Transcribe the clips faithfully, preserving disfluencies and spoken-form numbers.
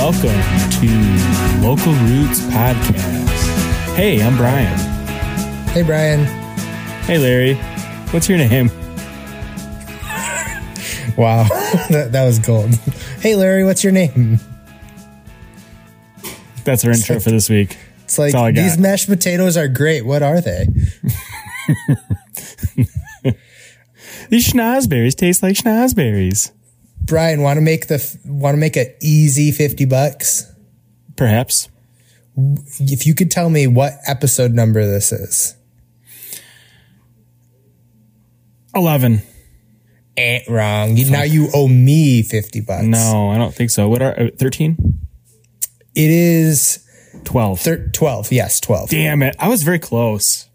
welcome to Local Roots Podcast. Hey, I'm Brian. Hey, Brian. Hey, Larry. What's your name? Wow, that, that was gold. Hey, Larry, what's your name? That's our it's intro like, for this week. It's like, these mashed potatoes are great. What are they? These schnozberries taste like schnozberries. Brian, want to make the want to make an easy fifty bucks? Perhaps. If you could tell me what episode number this is. eleven. Eh, wrong. You, now you owe me fifty bucks. No, I don't think so. What are thirteen? It is twelve. Thir- twelve. Yes, twelve. Damn it. I was very close.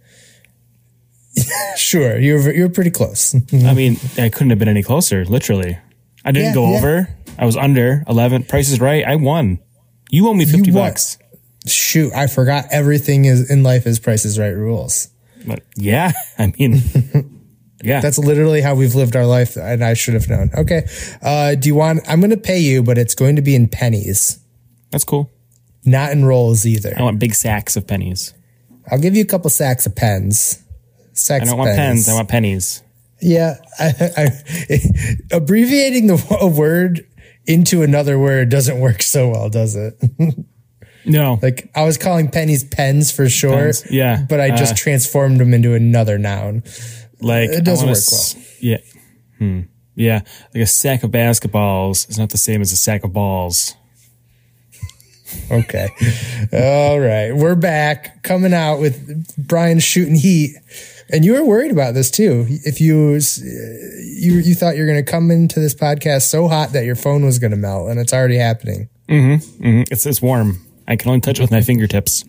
Sure. You're you're pretty close. I mean, I couldn't have been any closer, literally. I didn't yeah, go yeah. over. I was under eleven. Price is right. I won. You owe me fifty bucks. Shoot, I forgot everything is in life is Price is Right rules. But yeah, I mean, yeah. That's literally how we've lived our life, and I should have known. Okay. Uh, do you want, I'm going to pay you, but it's going to be in pennies. That's cool. Not in rolls either. I want big sacks of pennies. I'll give you a couple sacks of pens. Sacks I don't want pens. pens. I want pennies. Yeah. I, I, abbreviating the a word into another word doesn't work so well, does it? No. Like, I was calling pennies pens for sure. Pens. Yeah. But I just uh, transformed them into another noun. Like, it doesn't work s- well. Yeah. Hmm. Yeah. Like a sack of basketballs is not the same as a sack of balls. Okay. All right. We're back coming out with Brian shooting heat. And you were worried about this too. If you you you thought you were going to come into this podcast so hot that your phone was going to melt, and it's already happening. Mm-hmm. Mm-hmm. It's it's warm. I can only touch it with my fingertips.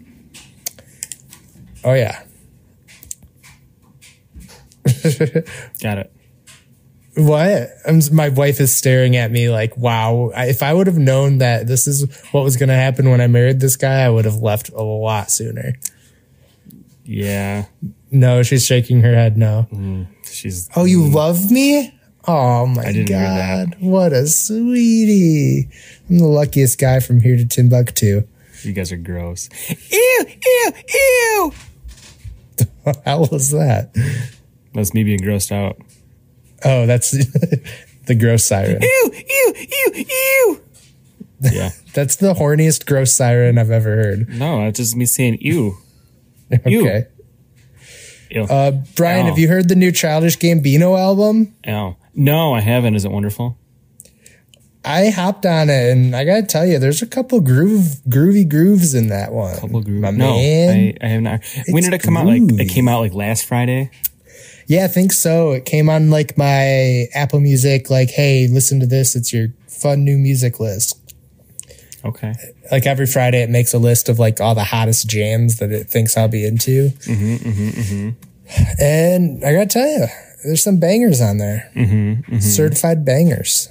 Oh yeah. Got it. What? I'm, my wife is staring at me like, wow. I, if I would have known that this is what was going to happen when I married this guy, I would have left a lot sooner. Yeah. No, she's shaking her head no. Mm, she's. Oh, you love me? Oh, my I didn't God. hear that. What a sweetie. I'm the luckiest guy from here to Timbuktu. You guys are gross. Ew, ew, ew. What the hell was that? That's me being grossed out. Oh, that's the gross siren. Ew, ew, ew, ew. Yeah. That's the horniest gross siren I've ever heard. No, it's just me saying ew. Okay. Ew. Uh, Brian, Ow. Have you heard the new Childish Gambino album? Ow. No, I haven't. Is it wonderful? I hopped on it, and I gotta tell you, there's a couple groove, groovy grooves in that one. Couple grooves. My no, man. I, I have not. When did it come groovy. out? Like it came out like last Friday. Yeah, I think so. It came on like my Apple Music. Like, hey, listen to this. It's your fun new music list. Okay. Like every Friday, it makes a list of like all the hottest jams that it thinks I'll be into. Mm-hmm, mm-hmm, mm-hmm. And I gotta tell you, there's some bangers on there. Mm-hmm, mm-hmm. Certified bangers.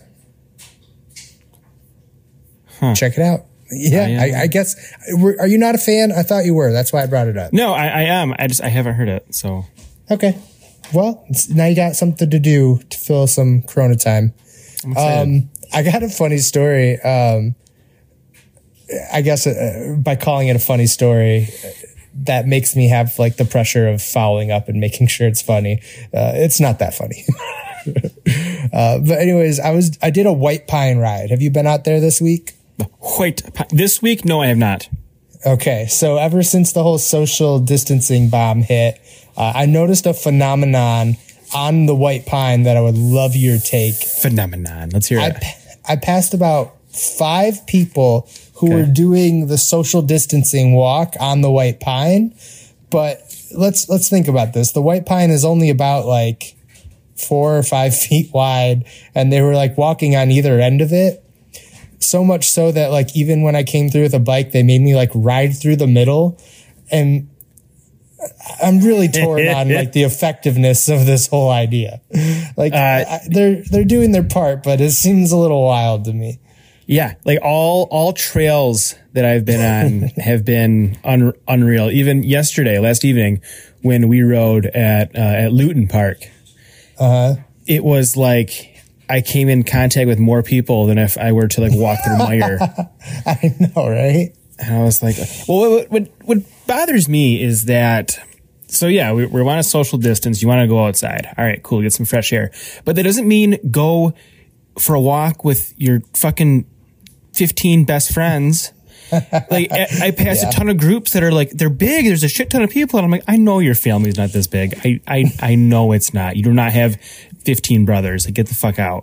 Huh. Check it out. Yeah, I, I, I guess. Are you not a fan? I thought you were. That's why I brought it up. No, I, I am. I just I haven't heard it. So okay. Well, now you got something to do to fill some Corona time. I'm excited. Um, I got a funny story. Um, I guess uh, by calling it a funny story, that makes me have like the pressure of following up and making sure it's funny. Uh, it's not that funny. uh, but anyways, I was I did a white pine ride. Have you been out there this week? White pine. This week? No, I have not. Okay, so ever since the whole social distancing bomb hit, uh, I noticed a phenomenon on the white pine that I would love your take. Phenomenon. Let's hear I, it. I passed about five people who okay. were doing the social distancing walk on the white pine, but let's let's think about this. The white pine is only about like four or five feet wide, and they were like walking on either end of it. So much so that like even when I came through with a bike, they made me like ride through the middle, and I'm really torn on like the effectiveness of this whole idea. Like uh, I, they're they're doing their part, but it seems a little wild to me. Yeah, like all all trails that I've been on have been un, unreal. Even yesterday, last evening, when we rode at uh, at Luton Park, uh-huh. it was like I came in contact with more people than if I were to like walk through Meijer. I know, right? And I was like, well, what, what, what bothers me is that, so yeah, we, we want a social distance. You want to go outside. All right, cool. Get some fresh air. But that doesn't mean go for a walk with your fucking fifteen best friends. Like I, I passed yeah. a ton of groups that are like, they're big. There's a shit ton of people. And I'm like, I know your family's not this big. I, I, I know it's not. You do not have fifteen brothers. Like, get the fuck out.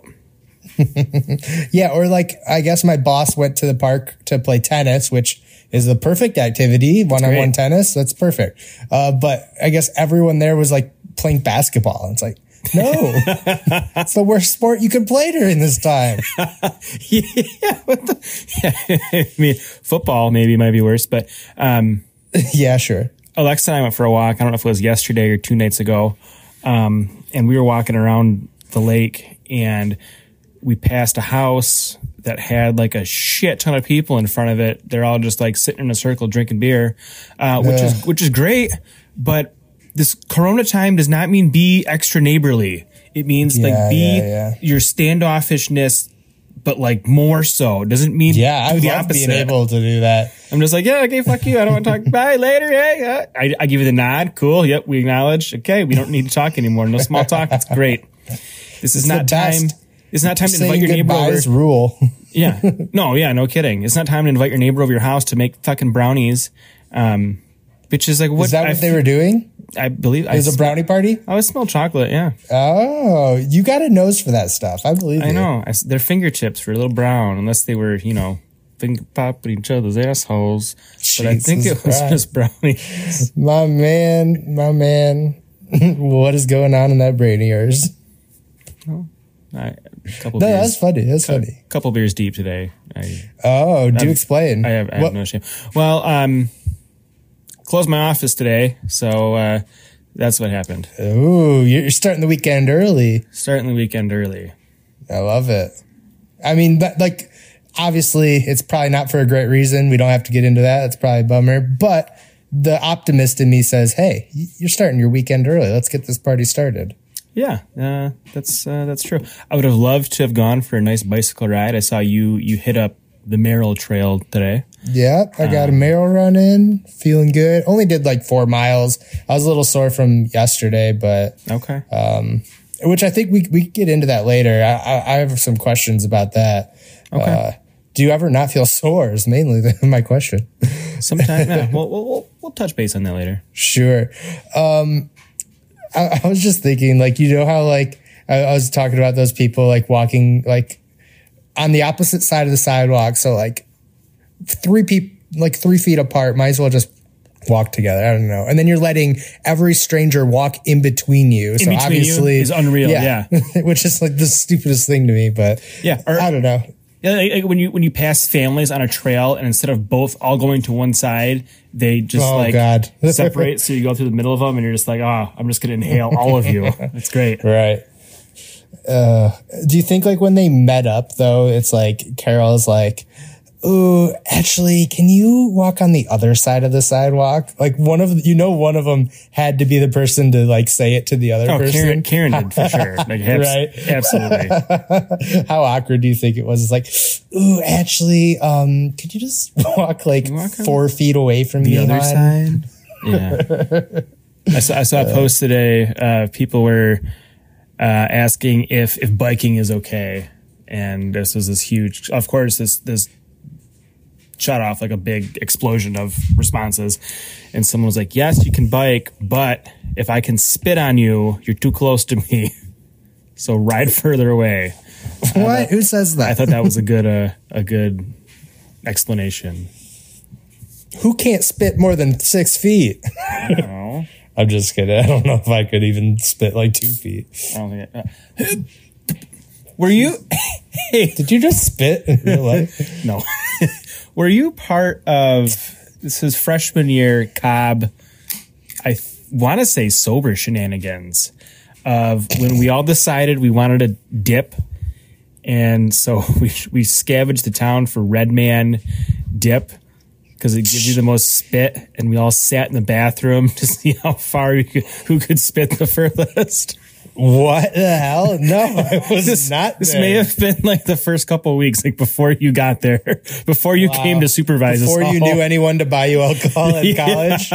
Yeah. Or like, I guess my boss went to the park to play tennis, which is the perfect activity. One-on-one tennis. That's perfect. Uh, but I guess everyone there was like playing basketball. It's like, no, it's the worst sport you can play during this time. yeah, what the, yeah. I mean, football maybe might be worse, but um, yeah, sure. Alexa and I went for a walk. I don't know if it was yesterday or two nights ago, um, and we were walking around the lake, and we passed a house that had like a shit ton of people in front of it. They're all just like sitting in a circle drinking beer, uh, which is which is great, but this Corona time does not mean be extra neighborly. It means yeah, like be yeah, yeah. your standoffishness, but like more so. It doesn't mean yeah. I the love opposite. being able to do that. I'm just like, yeah, okay, fuck you. I don't want to talk. Bye, later. Hey, uh. I, I give you the nod. Cool. Yep, we acknowledge. Okay, we don't need to talk anymore. No small talk. It's great. This is it's not time. It's not time to invite your neighbor over. Rule. Yeah. No. Yeah. No kidding. It's not time to invite your neighbor over your house to make fucking brownies. Um, which is like what? Is that what I, they were doing? I believe it was I, a brownie party. I was smell chocolate. Yeah. Oh, you got a nose for that stuff. I believe. I you. know. I, their fingertips were a little brown, unless they were, you know, finger popping each other's assholes. Jesus but I think it was Christ. just brownies. My man, my man, what is going on in that brain of yours? Oh, I, a couple. No, beers, that's funny. That's cu- funny. Couple beers deep today. I, oh, do I'm, explain. I have, I have no shame. Well, um. closed my office today, so uh, that's what happened. Ooh, you're starting the weekend early. Starting the weekend early. I love it. I mean, that, like, obviously, it's probably not for a great reason. We don't have to get into that. It's probably a bummer. But the optimist in me says, hey, you're starting your weekend early. Let's get this party started. Yeah, uh, that's uh, that's true. I would have loved to have gone for a nice bicycle ride. I saw you you hit up the Merrill Trail today. Yep, I got um, a Merrill run in, feeling good. Only did like four miles. I was a little sore from yesterday, but okay. Um, which I think we we could get into that later. I, I, I have some questions about that. Okay. Uh, do you ever not feel sore? Is mainly the, my question. Sometimes, yeah. We'll, we'll we'll touch base on that later. Sure. Um, I, I was just thinking, like, you know how like I, I was talking about those people like walking like on the opposite side of the sidewalk, so like. Three people, like three feet apart, might as well just walk together. I don't know. And then you're letting every stranger walk in between you. In so between obviously, you is unreal. Yeah, yeah. Which is like the stupidest thing to me. But yeah, or, I don't know. Yeah, like when you when you pass families on a trail, and instead of both all going to one side, they just oh, like God. separate. So you go through the middle of them, and you're just like, oh, I'm just going to inhale all of you. It's great, right? Uh, do you think like when they met up though, it's like Carol's like, ooh, actually, can you walk on the other side of the sidewalk? Like one of, you know, one of them had to be the person to like say it to the other oh, person. Karen, Karen did for sure. Like, right. Absolutely. How awkward do you think it was? It's like, ooh, actually, um, could you just walk like walk four feet away from the me? other on? side? Yeah. I saw, I saw a post today. Uh, people were, uh, asking if, if biking is okay. And this was this huge, of course, this, this, shut off like a big explosion of responses. And someone was like, yes, you can bike, but if I can spit on you, you're too close to me. So ride further away. What? Uh, Who says that? I thought that was a good, uh, a good explanation. Who can't spit more than six feet? I don't know. I'm just kidding. I don't know if I could even spit like two feet. I don't think I, uh, were you? Hey, did you just spit in real life? No. Were you part of, this is freshman year Cobb, I th- want to say sober shenanigans of when we all decided we wanted to dip. And so we we scavenged the town for Red Man dip because it gives you the most spit. And we all sat in the bathroom to see how far you could, who could spit the furthest. What the hell? No, I was this, not This there. may have been like the first couple of weeks, like before you got there, before you wow. came to supervise before us. Before you all. knew anyone to buy you alcohol in yeah. college?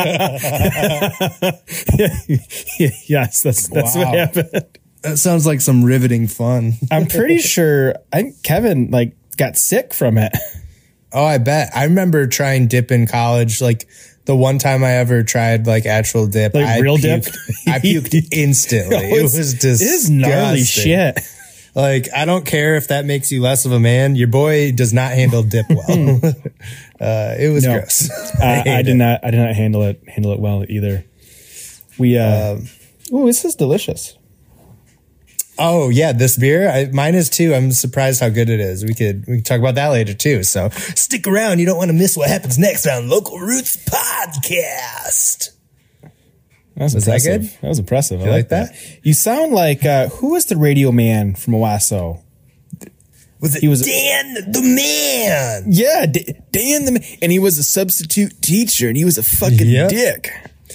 Yes, that's that's wow. what happened. That sounds like some riveting fun. I'm pretty sure I think Kevin like got sick from it. Oh, I bet. I remember trying dip in college, like the one time I ever tried like actual dip, like I real puked, dip. I puked instantly. No, it was disgusting. It is gnarly shit. Like, I don't care if that makes you less of a man. Your boy does not handle dip well. uh, it was no, gross. I, I, I did not. I did not handle it. Handle it well either. We. Uh, um, oh, this is delicious. Oh yeah, this beer, I, mine is too. I'm surprised how good it is. We could we could talk about that later too. So stick around. You don't want to miss what happens next on Local Roots Podcast. That was, was that good? That was impressive. You I like that? that. You sound like uh, who was the radio man from Owasso? Was it he was Dan the Man? Yeah, D- Dan the Man, and he was a substitute teacher, and he was a fucking yep. dick.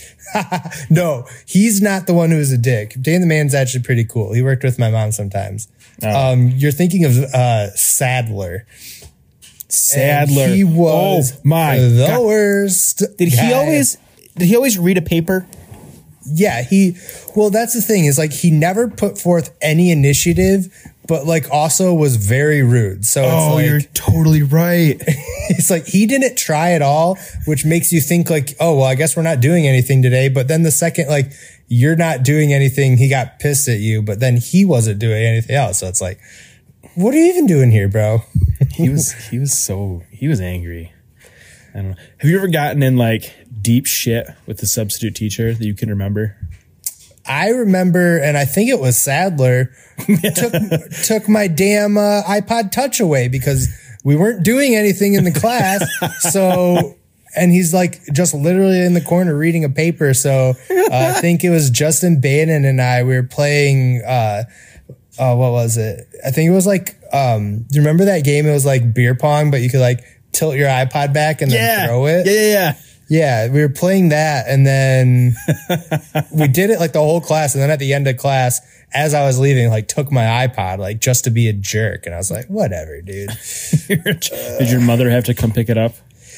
No, he's not the one who was a dick. Dan the Man's actually pretty cool. He worked with my mom sometimes. Oh. Um, you're thinking of uh, Sadler. Sadler. And he was oh, my the God. worst. Did guy. he always? Did he always read a paper? Yeah, he. Well, that's the thing is like he never put forth any initiative, but like also was very rude. So it's oh, like, you're totally right. It's like he didn't try at all, which makes you think like, oh, well, I guess we're not doing anything today. But then the second like you're not doing anything, he got pissed at you. But then he wasn't doing anything else. So it's like, what are you even doing here, bro? he was he was so he was angry. I don't know. Have you ever gotten in like deep shit with the substitute teacher that you can remember? I remember, and I think it was Sadler, took took my damn uh, iPod Touch away because we weren't doing anything in the class. So, and he's like just literally in the corner reading a paper. So uh, I think it was Justin Bannon and I, we were playing, uh, uh, what was it? I think it was like, um, do you remember that game? It was like beer pong, but you could like tilt your iPod back and yeah. then throw it. Yeah, yeah, yeah. Yeah, we were playing that, and then we did it like the whole class, and then at the end of class, as I was leaving, like took my iPod, like just to be a jerk, and I was like, whatever, dude. Did your mother have to come pick it up?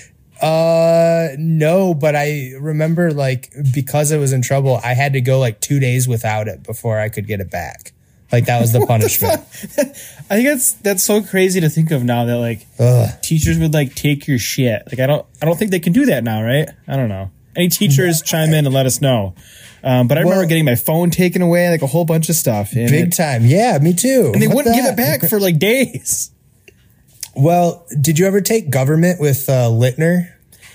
Uh, no, but I remember like because I was in trouble, I had to go like two days without it before I could get it back. Like that was the punishment. The I think that's that's so crazy to think of now that like Ugh. teachers would like take your shit. Like I don't I don't think they can do that now, right? I don't know. Any teachers chime in and let us know. Um, but I well, remember getting my phone taken away, like a whole bunch of stuff. Big it, time, yeah, me too. And they what wouldn't the give it back for like days. Well, did you ever take government with uh, Littner?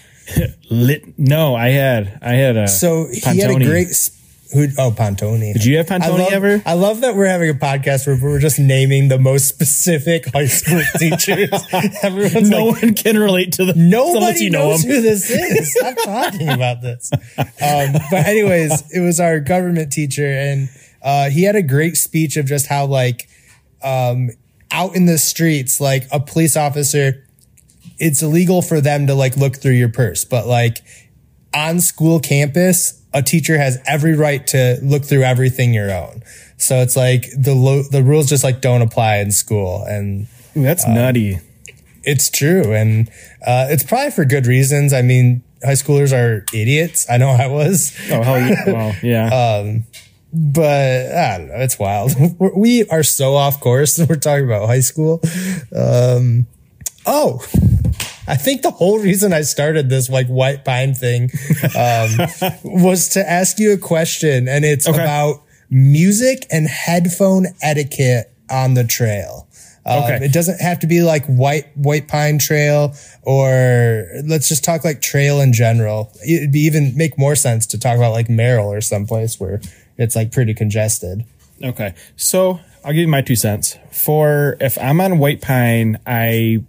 Lit? No, I had I had a so Pontoni. He had a great. Who, oh, Pontoni. Did you have Pontoni I love, ever? I love that we're having a podcast where we're just naming the most specific high school teachers. Everyone's no like, one can relate to the. Nobody you knows know who this is. Stop talking about this. Um, but anyways, it was our government teacher, and uh, he had a great speech of just how like um, out in the streets, like a police officer, it's illegal for them to like look through your purse, but like on school campus, a teacher has every right to look through everything your own. So it's like the lo- the rules just like don't apply in school. And Ooh, that's um, nutty. It's true. And uh, it's probably for good reasons. I mean, high schoolers are idiots. I know I was. Oh, hell yeah. Well, yeah. um, but I don't know. It's wild. We are so off course. We're talking about high school. Um, oh, I think the whole reason I started this like white pine thing um, was to ask you a question, and it's okay. about music and headphone etiquette on the trail. Um, okay. It doesn't have to be like white white pine trail, or let's just talk like trail in general. It'd be even make more sense to talk about like Merrill or someplace where it's like pretty congested. Okay, so I'll give you my two cents. For if I'm on white pine, I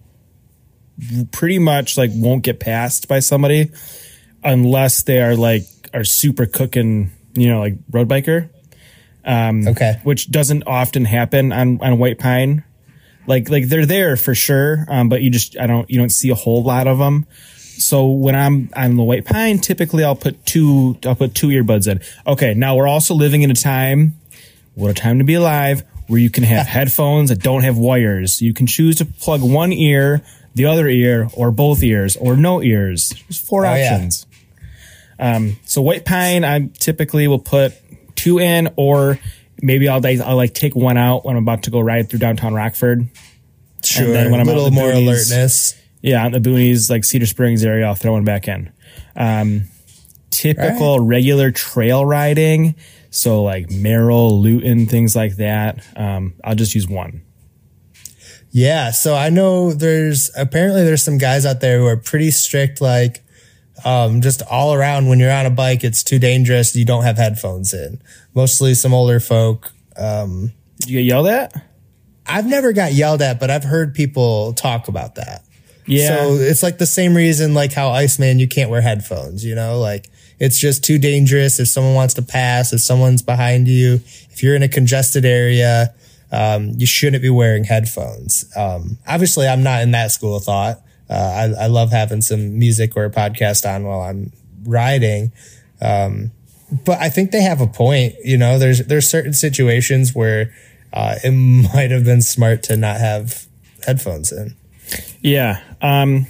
pretty much like won't get passed by somebody unless they are like are super cooking, you know, like road biker. Um, okay. Which doesn't often happen on, on white pine. Like, like they're there for sure. Um, but you just, I don't, you don't see a whole lot of them. So when I'm on the white pine, typically I'll put two, I'll put two earbuds in. Okay. Now we're also living in a time What a Time to Be Alive, where you can have headphones that don't have wires. You can choose to plug one ear, the other ear, or both ears, or no ears. There's four oh, options. Yeah. Um, so White Pine, I typically will put two in, or maybe I'll, I'll like take one out when I'm about to go ride through downtown Rockford. Sure, and then when I'm a little more boonies, alertness. Yeah, on the boonies, like Cedar Springs area, I'll throw one back in. Um, typical right. regular trail riding, so like Merrill, Luton, things like that. Um, I'll just use one. Yeah, so I know there's apparently there's some guys out there who are pretty strict, like um, just all around. When you're on a bike, it's too dangerous. You don't have headphones in. Mostly some older folk. Um, Did you get yelled at? I've never got yelled at, but I've heard people talk about that. Yeah. So it's like the same reason, like how Iceman, you can't wear headphones, you know, like it's just too dangerous. If someone wants to pass, if someone's behind you, if you're in a congested area, um, you shouldn't be wearing headphones. Um, obviously I'm not in that school of thought. Uh, I, I love having some music or a podcast on while I'm riding. Um, but I think they have a point, you know, there's, there's certain situations where Uh, it might have been smart to not have headphones in. Yeah. Um,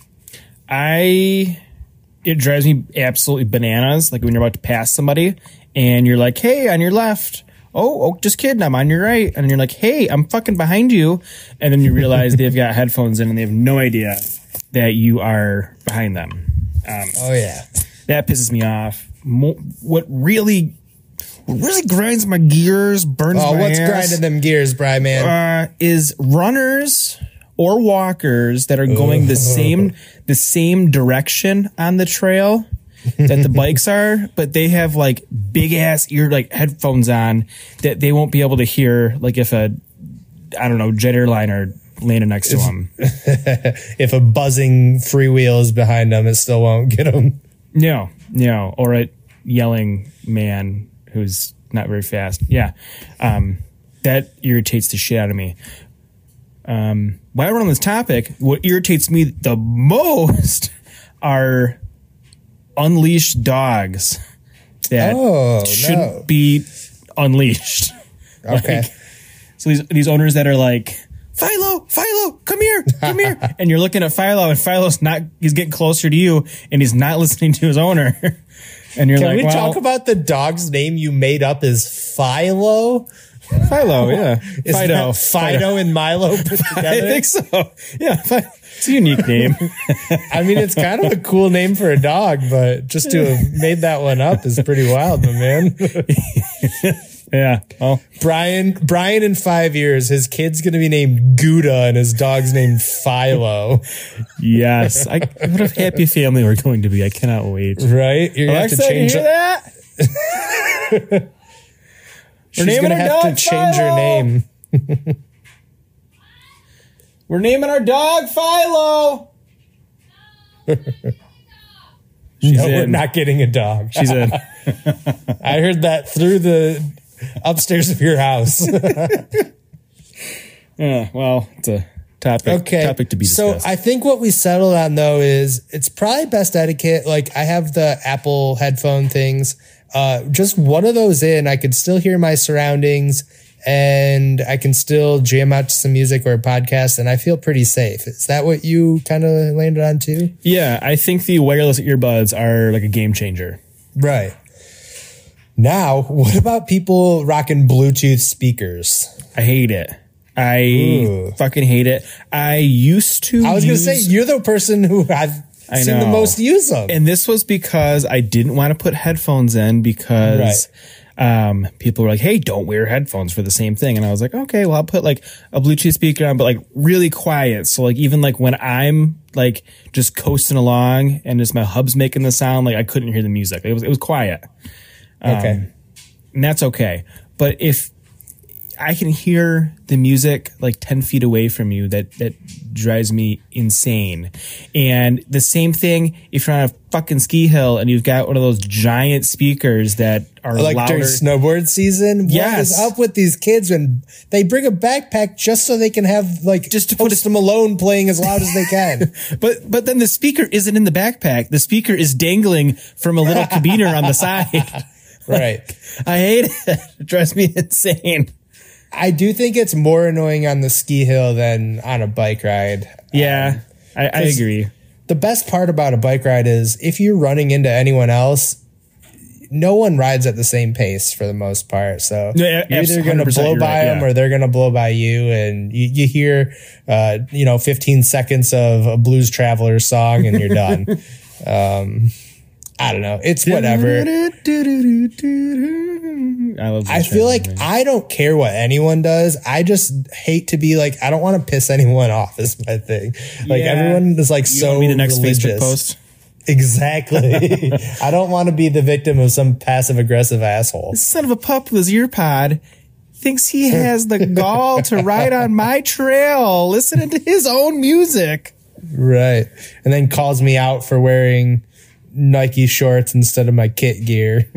I, it drives me absolutely bananas. Like when you're about to pass somebody and you're like, hey, on your left. Oh, oh, just kidding. I'm on your right. And then you're like, hey, I'm fucking behind you. And then you realize they've got headphones in and they have no idea that you are behind them. Um, oh, yeah. That pisses me off. Mo- what really What really grinds my gears, burns oh, my what's ass, grinding them gears, Bri, man? Uh, is runners or walkers that are going the same the same direction on the trail that the bikes are, but they have like big ass ear like headphones on that they won't be able to hear. Like if a I don't know jet airliner landed next to them, if a buzzing freewheel is behind them, it still won't get them. No, no, or a yelling man who's not very fast. Yeah. Um, that irritates the shit out of me. Um, while we're on this topic, what irritates me the most are unleashed dogs that oh, shouldn't no. be unleashed. Okay. Like, so these, these owners that are like, Philo, Philo, come here, come here. And you're looking at Philo and Philo's not, he's getting closer to you and he's not listening to his owner. And you're Can like, we well, talk about the dog's name you made up as Philo? Philo, yeah. Is Fido. that Fido and Milo put together? I think so. Yeah, it's a unique name. I mean, it's kind of a cool name for a dog, but just to have made that one up is pretty wild, my man. Yeah. Well, Brian, Brian in five years, his kid's going to be named Gouda and his dog's named Philo. Yes. I, what a happy family we're going to be. I cannot wait. Right? You're going to have to change you hear that? She's going to have to change her name. We're naming our dog Philo. She's no, in. We're not getting a dog. She's in. I heard that through the upstairs of your house. Yeah, well, it's a topic, okay. topic to be discussed. So I think what we settled on, though, is it's probably best etiquette. Like, I have the Apple headphone things. Uh, just one of those in, I could still hear my surroundings and I can still jam out to some music or a podcast, and I feel pretty safe. Is that what you kind of landed on, too? Yeah, I think the wireless earbuds are like a game changer. Right. Now, what about people rocking Bluetooth speakers? I hate it. I Ooh. fucking hate it. I used to I was use, going to say, you're the person who I've I seen know. the most use them. And this was because I didn't want to put headphones in because right. um, people were like, hey, don't wear headphones for the same thing. And I was like, okay, well, I'll put like a Bluetooth speaker on, but like really quiet. So like even like when I'm like just coasting along and just my hub's making the sound, like I couldn't hear the music. It was, it was quiet. Okay. Um, and that's okay. But if I can hear the music like ten feet away from you, that, that drives me insane. And the same thing if you're on a fucking ski hill and you've got one of those giant speakers that are like louder. During snowboard season. Yes. What is up with these kids when they bring a backpack just so they can have like just to put Post Malone playing as loud as they can? but but then the speaker isn't in the backpack. The speaker is dangling from a little carabiner on the side. Right. I hate it. It drives me insane. I do think it's more annoying on the ski hill than on a bike ride. Yeah, um, I, I agree. The best part about a bike ride is if you're running into anyone else, no one rides at the same pace for the most part. So yeah, you're either going to blow by right, them yeah. or they're going to blow by you. And you, you hear, uh, you know, fifteen seconds of a Blues Traveler song and you're done. um, I don't know. It's whatever. I, love I feel like man. I don't care what anyone does. I just hate to be like, I don't want to piss anyone off is my thing. Like yeah. everyone is like you so want to be the next religious. Facebook post. Exactly. I don't want to be the victim of some passive aggressive asshole. This son of a pup with his ear pod thinks he has the gall to ride on my trail, listening to his own music. Right. And then calls me out for wearing Nike shorts instead of my kit gear.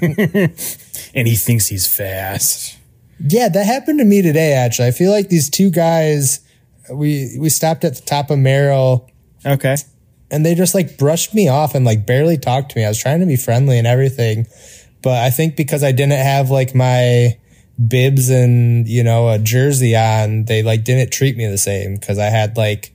And he thinks he's fast. Yeah, that happened to me today, actually. I feel like these two guys, we we stopped at the top of Merrill. Okay. And they just like brushed me off and like barely talked to me. I was trying to be friendly and everything. But I think because I didn't have like my bibs and, you know, a jersey on, they like didn't treat me the same because I had like,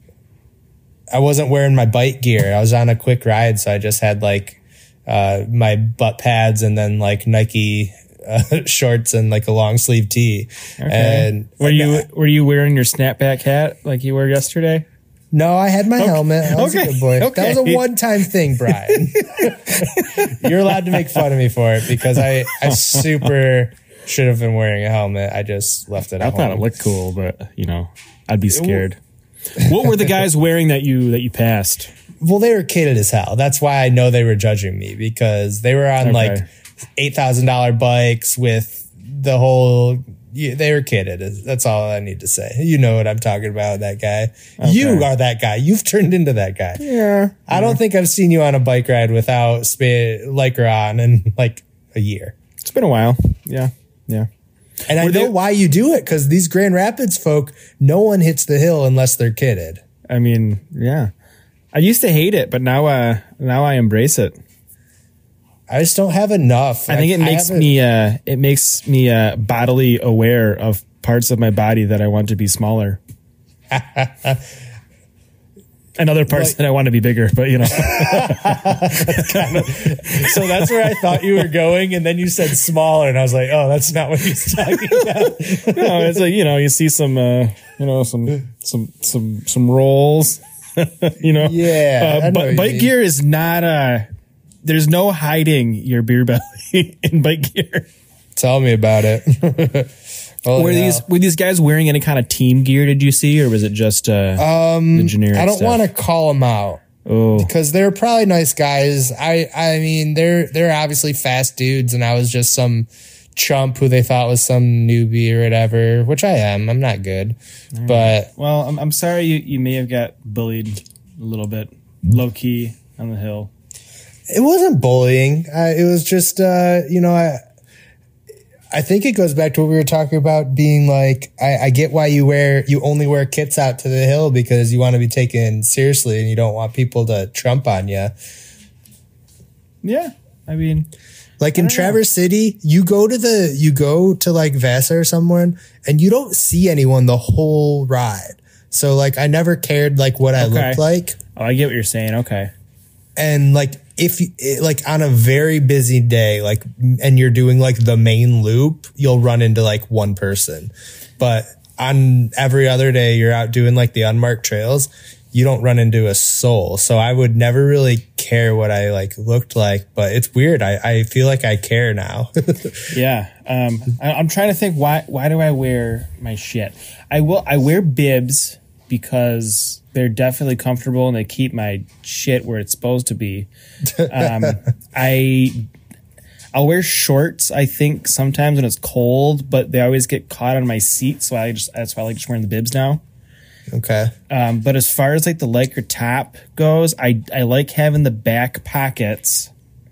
I wasn't wearing my bike gear. I was on a quick ride. So I just had like uh, my butt pads and then like Nike uh, shorts and like a long sleeve tee. Okay. And were you, were you wearing your snapback hat like you were yesterday? No, I had my okay. helmet. I was okay. a good boy. Okay. That was a one-time thing, Brian. You're allowed to make fun of me for it because I, I super should have been wearing a helmet. I just left it at I home. thought it looked cool, but, you know, I'd be scared. What were the guys wearing that you that you passed? Well, they were kidded as hell. That's why I know they were judging me because they were on okay. like eight thousand dollars bikes with the whole... Yeah, they were kidded. That's all I need to say. You know what I'm talking about, that guy. Okay. You are that guy. You've turned into that guy. Yeah. I don't think I've seen you on a bike ride without sp- Lycra on in like a year. It's been a while. Yeah. Yeah. And were I know they- why you do it because these Grand Rapids folk, no one hits the hill unless they're kidded. I mean, yeah. I used to hate it, but now, uh, now I embrace it. I just don't have enough. I think it makes me uh, it makes me uh, bodily aware of parts of my body that I want to be smaller, and other parts like, that I want to be bigger. But you know, that's kind of, so that's where I thought you were going, and then you said smaller, and I was like, oh, that's not what he's talking about. No, it's like you know, you see some uh, you know some some some some rolls, you know, yeah. Uh, but bike gear is not a. There's no hiding your beer belly in bike gear. Tell me about it. oh, were these were these guys wearing any kind of team gear? Did you see, or was it just uh, um, the generic? I don't want to call them out oh. because they're probably nice guys. I I mean they're they're obviously fast dudes, and I was just some chump who they thought was some newbie or whatever, which I am. I'm not good, right. But well, I'm I'm sorry you you may have got bullied a little bit, low key on the hill. It wasn't bullying. Uh, it was just, uh, you know, I, I think it goes back to what we were talking about being like, I, I get why you wear, you only wear kits out to the hill because you want to be taken seriously and you don't want people to trump on you. Yeah. I mean, like in Traverse know. City, you go to the, you go to like Vassar or somewhere and you don't see anyone the whole ride. So like, I never cared like what I okay. looked like. Oh, I get what you're saying. Okay. And like, if you, like on a very busy day, like, and you're doing like the main loop, you'll run into like one person. But on every other day, you're out doing like the unmarked trails, you don't run into a soul. So I would never really care what I like looked like, but it's weird. I, I feel like I care now. yeah. Um, I, I'm trying to think why, why do I wear my shit? I will, I wear bibs because they're definitely comfortable and they keep my shit where it's supposed to be. Um, I, I'll wear shorts, I think, sometimes when it's cold, but they always get caught on my seat. So I just, that's why I like just wearing the bibs now. Okay. Um, but as far as like the Lycra top goes, I, I like having the back pockets.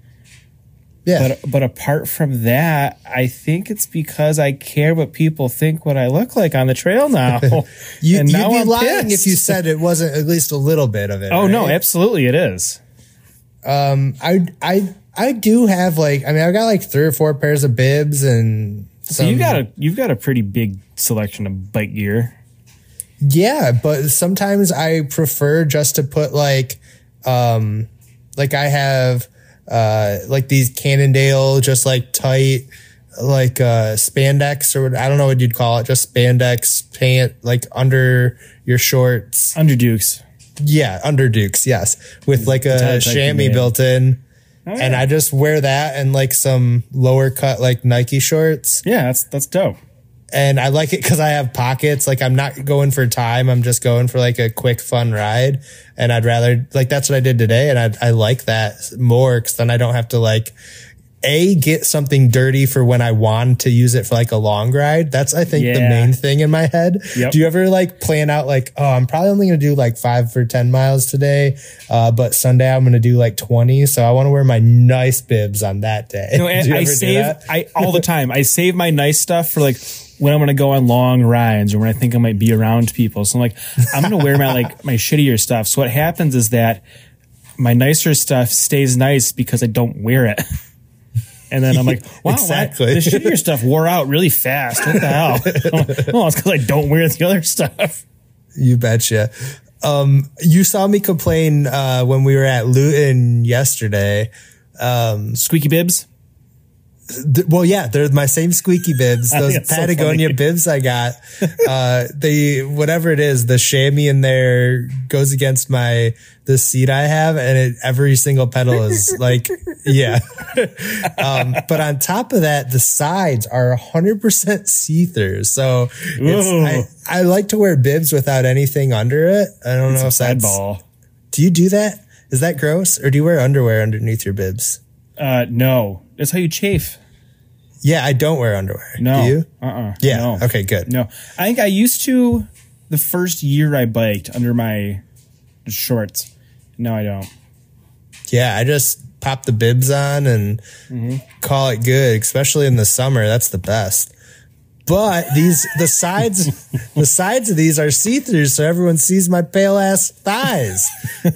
Yeah. But, but apart from that, I think it's because I care what people think what I look like on the trail now. you, and you'd now be I'm lying pissed. if you said it wasn't at least a little bit of it. Oh, right? no, absolutely it is. Um, I, I, I do have like, I mean, I've got like three or four pairs of bibs and so you got a, you've got a pretty big selection of bike gear. Yeah. But sometimes I prefer just to put like, um, like I have, uh, like these Cannondale, just like tight, like, uh, spandex or what, I don't know what you'd call it. Just spandex pant, like under your shorts. Underdukes. Yeah. Underdukes. Yes. With like a chamois built in. Oh, yeah. And I just wear that and like some lower cut, like Nike shorts. Yeah. That's, that's dope. And I like it because I have pockets. Like I'm not going for time. I'm just going for like a quick, fun ride. And I'd rather like, that's what I did today. And I, I like that more because then I don't have to like, A, get something dirty for when I want to use it for like a long ride. That's, I think, yeah. the main thing in my head. Yep. Do you ever like plan out like, oh, I'm probably only going to do like five for ten miles today. Uh, but Sunday I'm going to do like twenty. So I want to wear my nice bibs on that day. You know, and I save, I all the time, I save my nice stuff for like when I'm going to go on long rides or when I think I might be around people. So I'm like, I'm going to wear my like my shittier stuff. So what happens is that my nicer stuff stays nice because I don't wear it. And then I'm like, wow, exactly. The shittier stuff wore out really fast. What the hell? Like, oh, it's because I don't wear the other stuff. You betcha. Um, you saw me complain uh, when we were at Luton yesterday. Um, Squeaky bibs? Th- well, yeah, they're my same squeaky bibs. Those Patagonia so bibs I got. Uh, they, whatever it is, the chamois in there goes against my, the seat I have, and it, every single pedal is like, yeah. um, but on top of that, the sides are one hundred percent see-through. So it's, I, I like to wear bibs without anything under it. I don't it's know if that's, ball. Do you do that? Is that gross? Or do you wear underwear underneath your bibs? Uh, no. That's how you chafe. Yeah, I don't wear underwear. No. Do you? Uh-uh. Yeah. No. Okay, good. No. I think I used to the first year I biked under my shorts. No, I don't. Yeah, I just pop the bibs on and mm-hmm. call it good, especially in the summer. That's the best. But these, the sides, the sides of these are see-through, so everyone sees my pale ass thighs.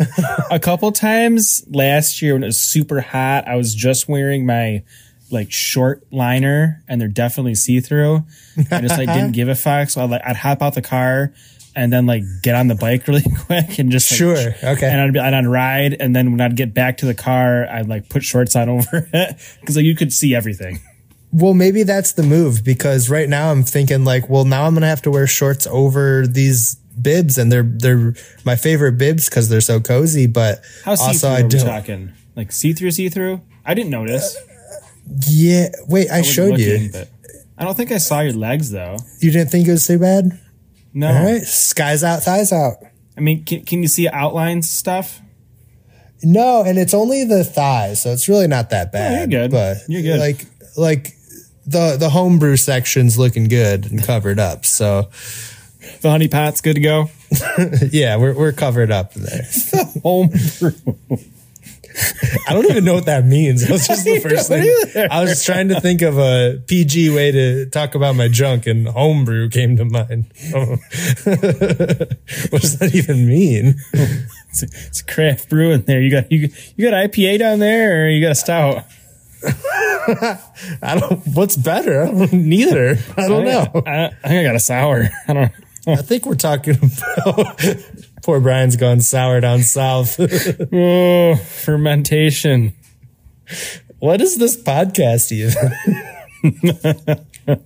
A couple times last year when it was super hot, I was just wearing my like short liner, and they're definitely see-through. I just like didn't give a fuck, so I'd like I'd hop out the car and then like get on the bike really quick and just like, sure, okay, and I'd be I'd ride, and then when I'd get back to the car, I'd like put shorts on over it because like, you could see everything. Well, maybe that's the move, because right now I'm thinking like, well, now I'm going to have to wear shorts over these bibs, and they're, they're my favorite bibs because they're so cozy, but how also I do talking like see-through, see-through. I didn't notice. Uh, yeah. Wait, I, I showed looking, you. But I don't think I saw your legs though. You didn't think it was too bad? No. All right. Skies out, thighs out. I mean, can, can you see outlines stuff? No. And it's only the thighs, so it's really not that bad. Oh, you're good. But you're good. Like, like, The the homebrew section's looking good and covered up. So the honey pot's good to go. Yeah, we're we're covered up there. Homebrew. I don't even know what that means. That was just the first thing. I was trying to think of a P G way to talk about my junk, and homebrew came to mind. Oh. What does that even mean? It's a, it's a craft brew in there. You got you you got I P A down there, or you got a stout? I don't. What's better? I don't, neither. I don't I, know. I, I think I got a sour. I don't know. I think we're talking about. Poor Brian's gone sour down south. Oh, fermentation. What is this podcast even?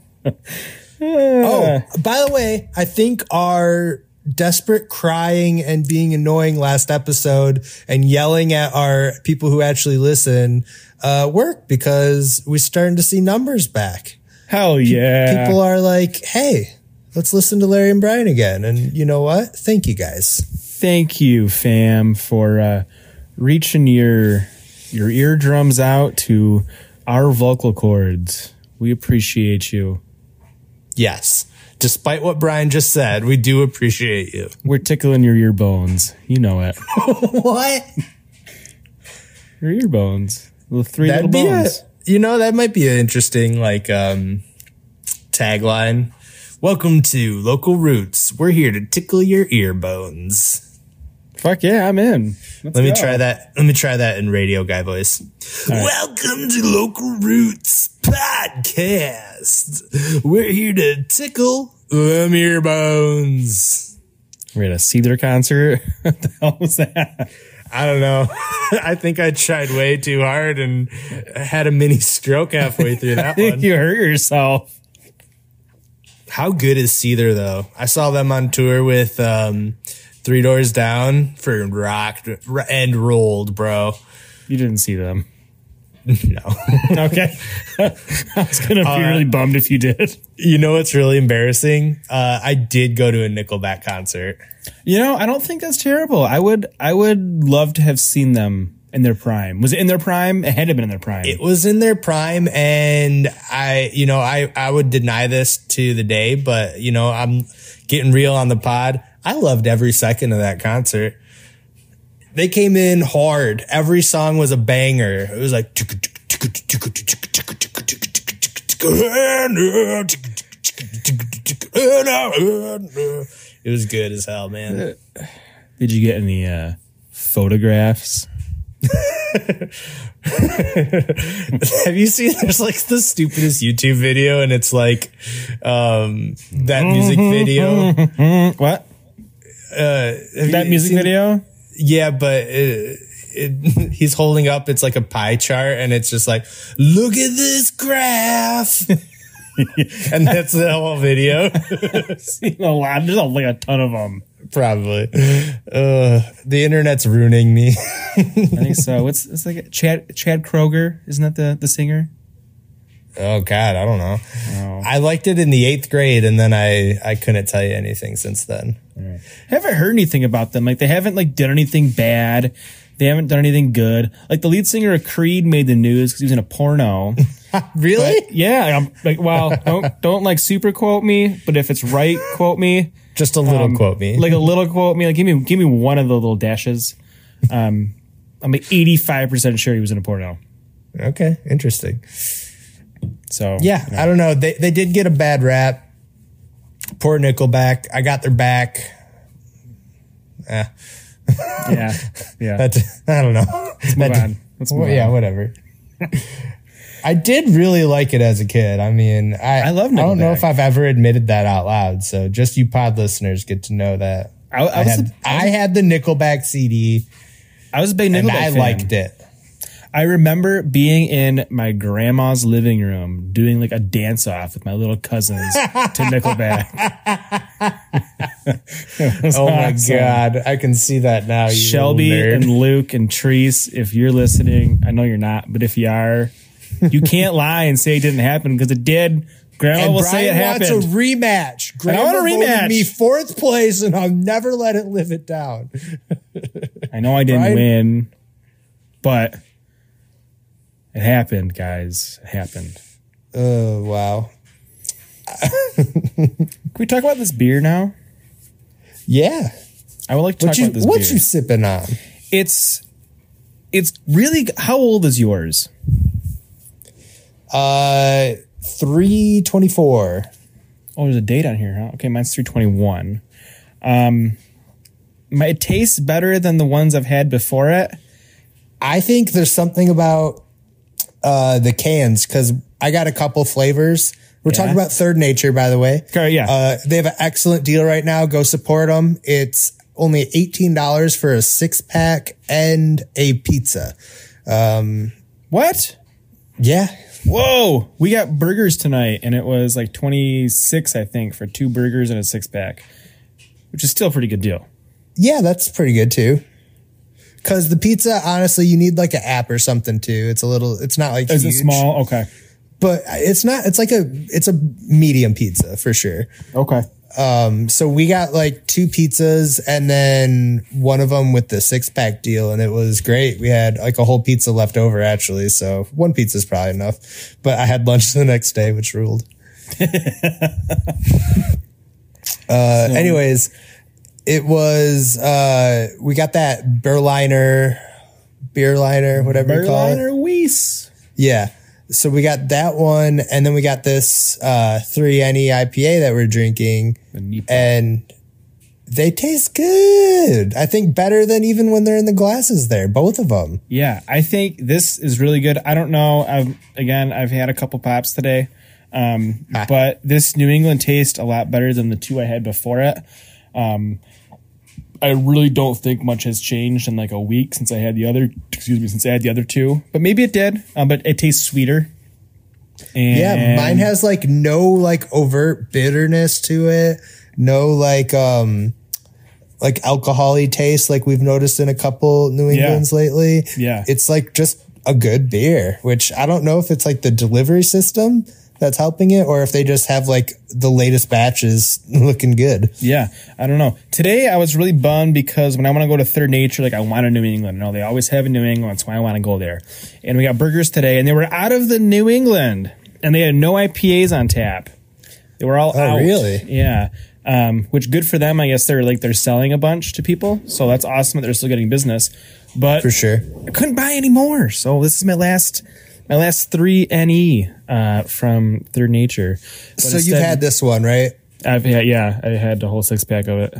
Oh, by the way, I think our desperate crying and being annoying last episode and yelling at our people who actually listen uh, work, because we're starting to see numbers back. Hell yeah. People are like, hey, let's listen to Larry and Brian again. And you know what? Thank you guys. Thank you, fam, for uh, reaching your your eardrums out to our vocal cords. We appreciate you. Yes. Despite what Brian just said, we do appreciate you. We're tickling your ear bones. You know it. What? Your ear bones. The three That'd little be bones. A, you know, that might be an interesting, like, um, tagline. Welcome to Local Roots. We're here to tickle your ear bones. Fuck yeah, I'm in. Let's Let me go. try that. Let me try that in radio guy voice. Right. Welcome to Local Roots Podcast. We're here to tickle them earbones. We're at a Seether concert. What the hell was that? I don't know. I think I tried way too hard and had a mini stroke halfway through that I think one. You hurt yourself. How good is Seether, though? I saw them on tour with um, Three Doors Down for rocked and rolled, bro. You didn't see them. No. Okay. I was going to be uh, really bummed if you did. You know what's really embarrassing? Uh, I did go to a Nickelback concert. You know, I don't think that's terrible. I would I would love to have seen them in their prime. Was it in their prime? It had to have been in their prime. It was in their prime, and I, you know, I, I would deny this to the day, but, you know, I'm getting real on the pod. I loved every second of that concert. They came in hard. Every song was a banger. It was like it was good as hell, man. Did you get any uh, photographs? Have you seen there's like the stupidest YouTube video and it's like um that music video? What? Uh, that music seen, video? Yeah, but it, it, he's holding up, it's like a pie chart, and it's just like, look at this graph. And that's the whole video. I've seen a lot. There's like a ton of them. Probably. Uh, the internet's ruining me. I think so. What's it's like Chad Chad Kroger? Isn't that the, the singer? Oh God, I don't know. Oh. I liked it in the eighth grade, and then I, I couldn't tell you anything since then. Right. I haven't heard anything about them. Like they haven't like done anything bad. They haven't done anything good. Like the lead singer of Creed made the news because he was in a porno. Really? But, yeah. I'm like, well, don't don't like super quote me, but if it's right, quote me. Just a little um, quote me. Like a little quote me. Like give me give me one of the little dashes. Um, I'm like eighty-five percent sure he was in a porno. Okay, interesting. So yeah, you know. I don't know. They they did get a bad rap. Poor Nickelback. I got their back. Eh. Yeah, yeah. That, I don't know. Let's move that, on. Let's move well, on. Yeah, whatever. I did really like it as a kid. I mean, I I love Nickelback. I don't know if I've ever admitted that out loud. So just you pod listeners get to know that I, I, I, was had, a, I, was, I had the Nickelback C D. I was a big Nickelback and I fan. liked it. I remember being in my grandma's living room doing like a dance off with my little cousins to Nickelback. Oh my awesome. God. I can see that now. You Shelby and Luke and Treese, if you're listening, I know you're not, but if you are, you can't lie and say it didn't happen because it did. Grandma and will Brian say it happened. Wants a rematch. Grandma I want a rematch. Voted me fourth place, and I'll never let it live it down. I know I didn't Brian? win, but it happened, guys. It happened. Oh, wow. Can we talk about this beer now? Yeah. I would like to what talk you, about this what beer. What you sipping on? It's, it's really, how old is yours? Uh, three twenty-four. Oh, there's a date on here, huh? Okay, mine's three twenty-one. Um, my, it tastes better than the ones I've had before it. I think there's something about uh, the cans, because I got a couple flavors. We're yeah. talking about Third Nature, by the way. Okay, yeah. Uh, they have an excellent deal right now. Go support them. It's only eighteen dollars for a six pack and a pizza. Um, what? Yeah. Whoa. We got burgers tonight, and it was like twenty-six, I think, for two burgers and a six pack, which is still a pretty good deal. Yeah, that's pretty good too. Because the pizza, honestly, you need like an app or something too. It's a little, it's not like Is huge. it small? Okay. But it's not, it's like a, it's a medium pizza for sure. Okay. Um, so we got like two pizzas and then one of them with the six pack deal, and it was great. We had like a whole pizza left over actually. So one pizza is probably enough, but I had lunch the next day, which ruled. uh, so. Anyways, it was, uh, we got that Berliner, Beerliner, whatever Berliner you call it. Berliner Weiss. Yeah. So we got that one, and then we got this uh, three N E I P A that we're drinking, and They taste good. I think better than even when they're in the glasses there, both of them. Yeah, I think this is really good. I don't know. I've, again, I've had a couple pops today, um, ah. but this New England tastes a lot better than the two I had before it. Um, I really don't think much has changed in like a week since I had the other, excuse me, since I had the other two, but maybe it did, um, but it tastes sweeter. And yeah, mine has like no like overt bitterness to it. No like, um, like alcohol-y taste like we've noticed in a couple New Englands yeah. lately. Yeah. It's like just a good beer, which I don't know if it's like the delivery system that's helping it or if they just have like the latest batches looking good. Yeah. I don't know. Today I was really bummed because when I want to go to Third Nature, like I want a New England. No, they always have a New England. That's why I want to go there. And we got burgers today and they were out of the New England and they had no I P As on tap. They were all oh, out. Really? Yeah. Um, which good for them. I guess they're like, they're selling a bunch to people. So that's awesome that they're still getting business, but for sure I couldn't buy any more. So this is my last, my last three N E, uh, from Third Nature. But so instead, you've had this one, right? I've had, yeah, I had a whole six pack of it,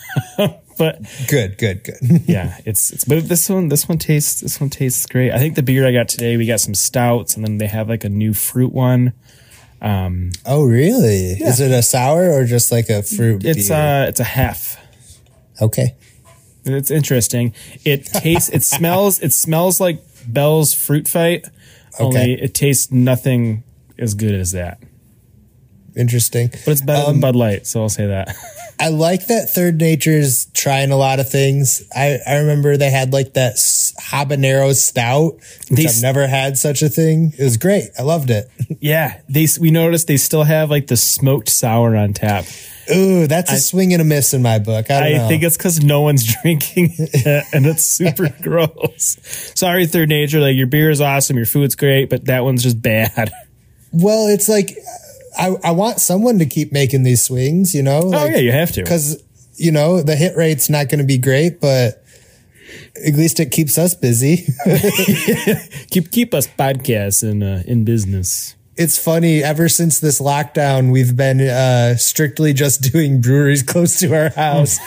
but good, good, good. yeah, it's, it's, but this one, this one tastes, this one tastes great. I think the beer I got today, we got some stouts and then they have like a new fruit one. Um, oh really? Yeah. Is it a sour or just like a fruit it's beer? uh it's a half. Okay. It's interesting. It tastes, it smells, it smells like Bell's Fruit Fight. Okay. Only it tastes nothing as good as that. Interesting. But it's better um, than Bud Light, so I'll say that. I like that Third Nature's trying a lot of things. I, I remember they had like that habanero stout, which they, I've never had such a thing. It was great. I loved it. Yeah. They we noticed they still have like the smoked sour on tap. Ooh, that's a I, swing and a miss in my book. I, don't I know. think it's because no one's drinking it and it's super gross. Sorry, Third Nature. Like your beer is awesome. Your food's great, but that one's just bad. Well, it's like... I, I want someone to keep making these swings, you know? Like, oh, yeah, you have to. Because, you know, the hit rate's not going to be great, but at least it keeps us busy. keep keep us podcasts in, uh, in business. It's funny. Ever since this lockdown, we've been uh, strictly just doing breweries close to our house.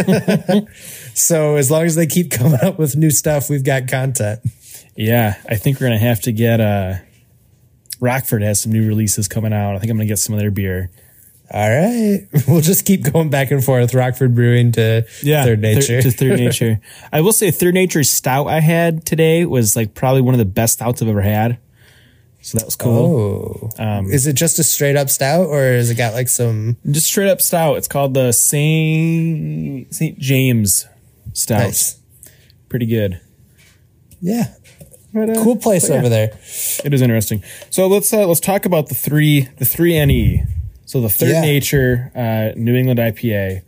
So as long as they keep coming up with new stuff, we've got content. Yeah, I think we're going to have to get... Uh, Rockford has some new releases coming out. I think I'm going to get some of their beer. All right. We'll just keep going back and forth. Rockford Brewing to yeah, Third Nature. Thir- to Third Nature. I will say Third Nature's stout I had today was like probably one of the best stouts I've ever had. So that was cool. Oh. Um, is it just a straight up stout or has it got like some... Just straight up stout. It's called the Saint Saint James Stout. Nice. Pretty good. Yeah. But, uh, cool place yeah, over there. It is interesting. So let's uh, let's talk about the three the three N E. So the Third yeah. Nature uh, New England I P A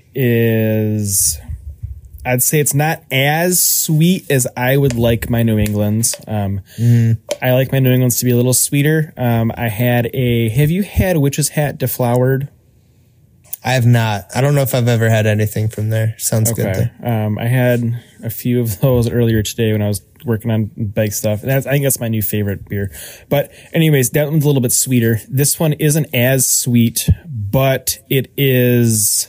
is, I'd say it's not as sweet as I would like my New Englands. Um, mm. I like my New Englands to be a little sweeter. Um, I had a. Have you had Witch's Hat deflowered? I have not. I don't know if I've ever had anything from there. Sounds okay. good. Though. Um, I had a few of those earlier today when I was working on bike stuff. And that's, I think that's my new favorite beer. But anyways, that one's a little bit sweeter. This one isn't as sweet, but it is,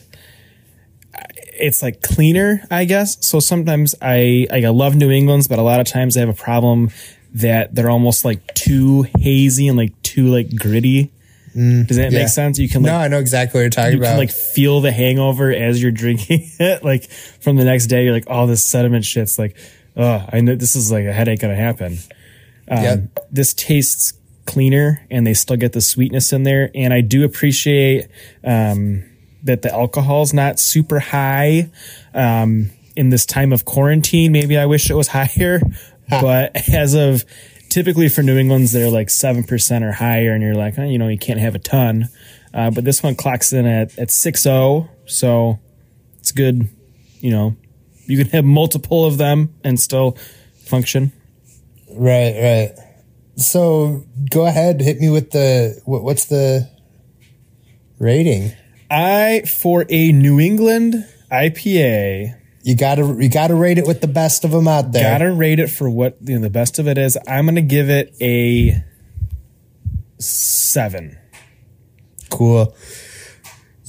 it's like cleaner, I guess. So sometimes I, I love New Englands, but a lot of times I have a problem that they're almost like too hazy and like too like gritty. Mm, Does that yeah. make sense? You can like, no, I know exactly what you're talking you about. You can like feel the hangover as you're drinking it. Like from the next day, you're like, oh, this sediment shit's like, oh, I know this is like a headache gonna happen. Um, yep. This tastes cleaner and they still get the sweetness in there. And I do appreciate um, that the alcohol's not super high. Um, in this time of quarantine, maybe I wish it was higher, but as of typically for New Englands, they're like seven percent or higher, and you're like, oh, you know, you can't have a ton. Uh, but this one clocks in at, at six point oh, so it's good. You know, you can have multiple of them and still function. Right, right. So go ahead, hit me with the, what, what's the rating? I, for a New England I P A... You gotta, you gotta rate it with the best of them out there. Gotta rate it for what you know, the best of it is. I'm gonna give it a seven. Cool.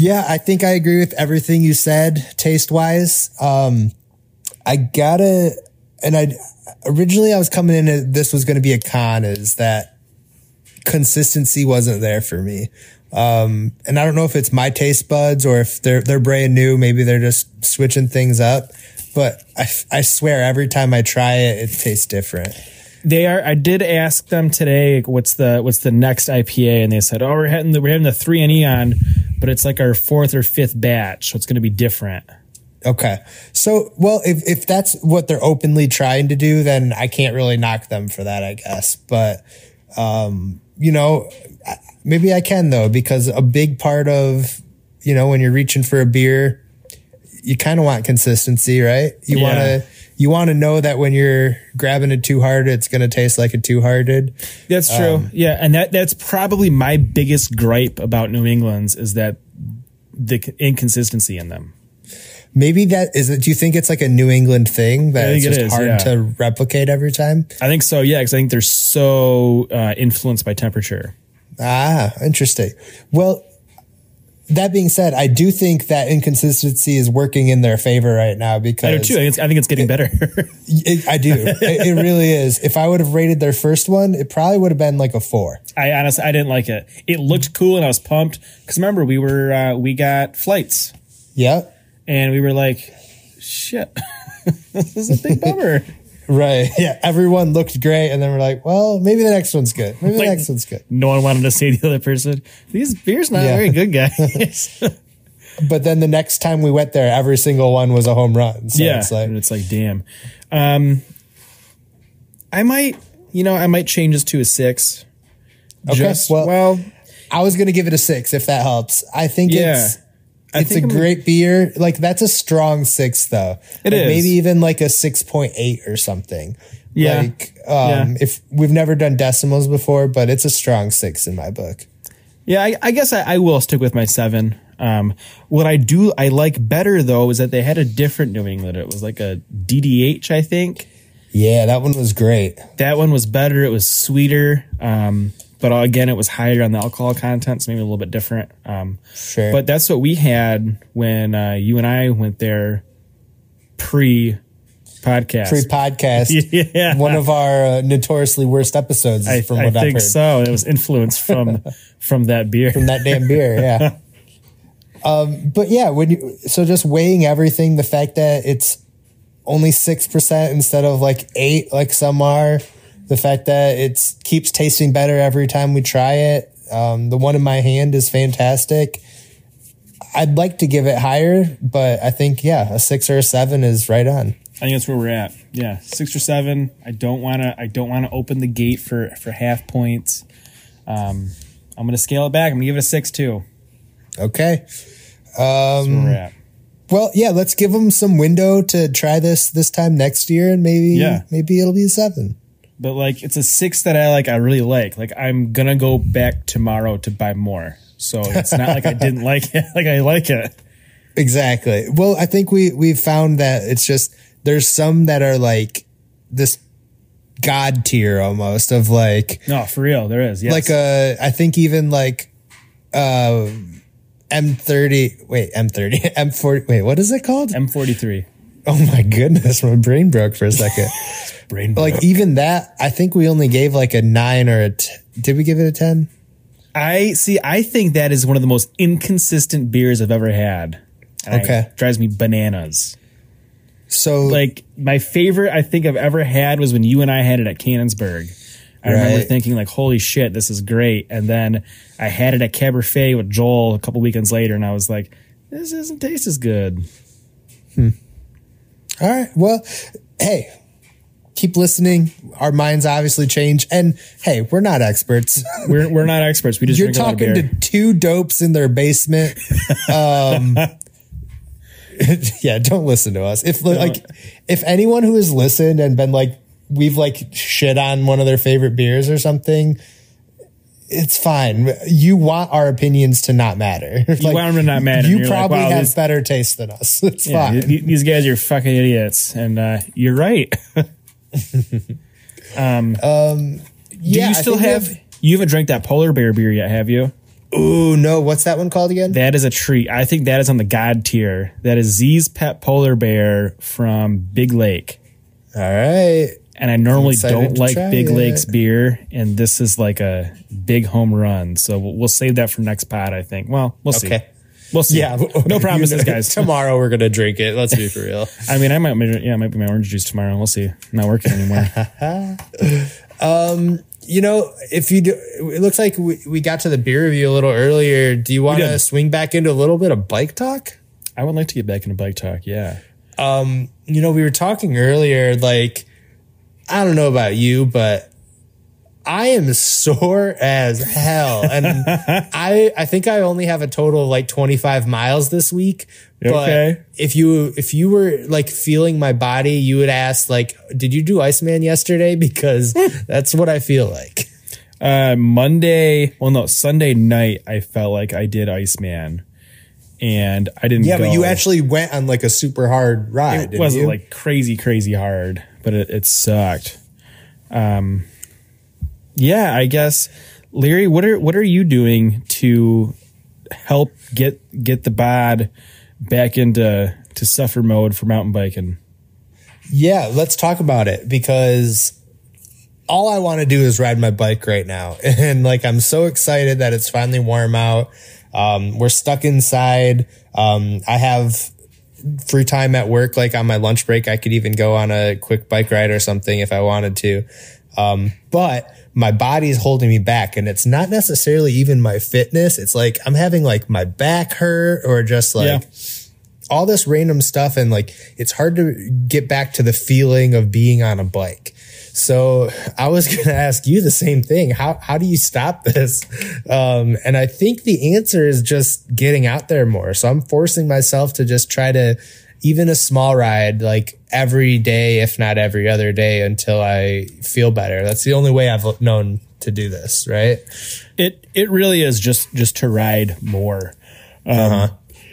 Yeah, I think I agree with everything you said, taste wise. Um, I gotta, and I originally I was coming in. This was going to be a con. Is that consistency wasn't there for me, um, and I don't know if it's my taste buds or if they're they're brand new. Maybe they're just switching things up. But I, I swear, every time I try it, it tastes different. They are. I did ask them today, what's the what's the next I P A, and they said, "Oh, we're having the, we're having the three and Eon, but it's like our fourth or fifth batch, so it's going to be different." Okay, so well, if if that's what they're openly trying to do, then I can't really knock them for that, I guess. But um, you know, maybe I can though, because a big part of, you know, when you're reaching for a beer, you kind of want consistency, right? You Yeah. want to, you want to know that when you're grabbing a two hearted, it's going to taste like a two hearted. That's true. Um, yeah. And that, that's probably my biggest gripe about New England's is that the inconsistency in them. Maybe that is it. Do you think it's like a New England thing that it's just it is, hard yeah. to replicate every time? I think so. Yeah. Cause I think they're so uh, influenced by temperature. Ah, interesting. Well, that being said, I do think that inconsistency is working in their favor right now because I do too. I think it's, I think it's getting better. it, I do. It, it really is. If I would have rated their first one, it probably would have been like a four. I honestly, I didn't like it. It looked cool and I was pumped because remember we were, uh, we got flights. Yep. And we were like, shit, this is a big bummer. Right. Yeah. Everyone looked great. And then we're like, well, maybe the next one's good. Maybe like, the next one's good. No one wanted to say to the other person, these beers not Yeah. very good, guys. But then the next time we went there, every single one was a home run. So yeah. it's like, and it's like, damn. Um, I might, you know, I might change this to a six. okay. Just, well, well, I was going to give it a six if that helps. I think yeah. it's, I it's a think I'm- great beer. Like that's a strong six though. It like is. Maybe even like a six point eight or something. Yeah. Like, um, Yeah. if we've never done decimals before, but it's a strong six in my book. Yeah, I, I guess I, I will stick with my seven. Um, what I do, I like better though, is that they had a different New England. It was like a D D H, I think. Yeah, that one was great. That one was better. It was sweeter. Um, but again, it was higher on the alcohol content, so maybe a little bit different. Um, Sure. but that's what we had when uh, you and I went there pre podcast. Pre podcast, Yeah. one of our uh, notoriously worst episodes, I, from I what I've think heard. so. It was influenced from from that beer. From that damn beer, yeah. um, but yeah, when you so just weighing everything, the fact that it's only six percent instead of like eight, like some are, the fact that it keeps tasting better every time we try it. Um, the one in my hand is fantastic. I'd like to give it higher, but I think yeah, a six or a seven is right on. I think that's where we're at. Yeah, six or seven. I don't want to. I don't want to open the gate for for half points. Um, I'm going to scale it back. I'm going to give it a six too. Okay. That's where we're at. Well, yeah, let's give them some window to try this this time next year, and maybe Yeah. maybe it'll be a seven. But like, it's a six that I like. I really like. Like, I'm gonna go back tomorrow to buy more. So it's not like I didn't like it. Like I like it. Exactly. Well, I think we we've found that it's just there's some that are like this god tier almost of like No, for real, there is. Yes. like a I think even like uh M thirty wait M thirty M forty wait what is it called? M forty-three. Oh my goodness, my brain broke for a second. Brain Like broke. even that, I think we only gave like a nine or a. T- did we give it a ten? I see. I think that is one of the most inconsistent beers I've ever had. And Okay. it drives me bananas. So Like my favorite I think I've ever had was when you and I had it at Cannonsburg. I remember Right. thinking like, holy shit, this is great. And then I had it at Cabernet with Joel a couple weekends later, and I was like, this doesn't taste as good. all right, well, hey, keep listening. Our minds obviously change, and hey, we're not experts. We're we're not experts. We just You're drink a lot of talking beer. to two dopes in their basement. Um, yeah, don't listen to us. If like, if anyone who has listened and been like, we've like shit on one of their favorite beers or something, it's fine. You want our opinions to not matter. You want them to not matter. You You're like, probably wow, have this- better taste than us. It's Yeah, fine. th- these guys are fucking idiots, and uh, you're right. um, yeah, do you I still think we have, You haven't drank that polar bear beer yet, have you? Ooh, no. What's that one called again? That is a treat. I think that is on the God tier. That is Z's Pet Polar Bear from Big Lake. All right. And I normally excited don't to like try Big it. Lake's beer, and this is like a big home run. So we'll, we'll save that for next pod, I think. Well, we'll see. Okay. We'll see. Yeah. No promises, guys. Tomorrow we're going to drink it. Let's be for real. I mean, I might, yeah, it might be my orange juice tomorrow. We'll see. I'm not working anymore. You know, if you do, it looks like we, we got to the beer review a little earlier. Do you want to did. swing back into a little bit of bike talk? I would like to get back into bike talk. Yeah. Um, you know, we were talking earlier, like, I don't know about you, but I am sore as hell. And I I think I only have a total of like twenty-five miles this week. But Okay. if you if you were like feeling my body, you would ask like, did you do Iceman yesterday? Because that's what I feel like. Uh, Monday, well, no, Sunday night, I felt like I did Iceman, and I didn't. Yeah, go. but you actually went on like a super hard ride. It didn't wasn't you? like crazy, crazy hard, but it, it sucked. Um, yeah, I guess, Larry, what are what are you doing to help get get the bod back into to suffer mode for mountain biking? Yeah, let's talk about it, because all I want to do is ride my bike right now. And like, I'm so excited that it's finally warm out. Um, we're stuck inside. Um, I have free time at work. Like on my lunch break, I could even go on a quick bike ride or something if I wanted to. Um, but my body's holding me back, and it's not necessarily even my fitness. It's like, I'm having like my back hurt or just like, Yeah. all this random stuff, and like it's hard to get back to the feeling of being on a bike. So I was going to ask you the same thing. How how do you stop this? Um, and I think the answer is just getting out there more. So I'm forcing myself to just try to, even a small ride, like every day, if not every other day, until I feel better. That's the only way I've known to do this, right? It it really is just just to ride more. Um, Uh-huh.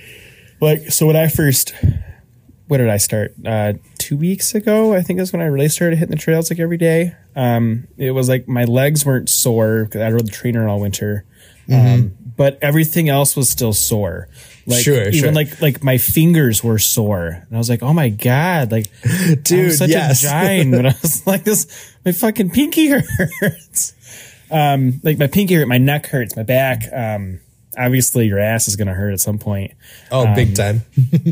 Like, so when I first, what did I start? Uh, two weeks ago, I think is when I really started hitting the trails like every day. Um, it was like my legs weren't sore because I rode the trainer all winter. Um, but everything else was still sore. Like, Sure, even sure. like, like my fingers were sore. And I was like, oh my God, like, I'm Dude, such yes. a giant. But I was like, this, my fucking pinky hurts. Um, like my pinky hurt, my neck hurts, my back. Um, obviously your ass is going to hurt at some point. Oh, big time.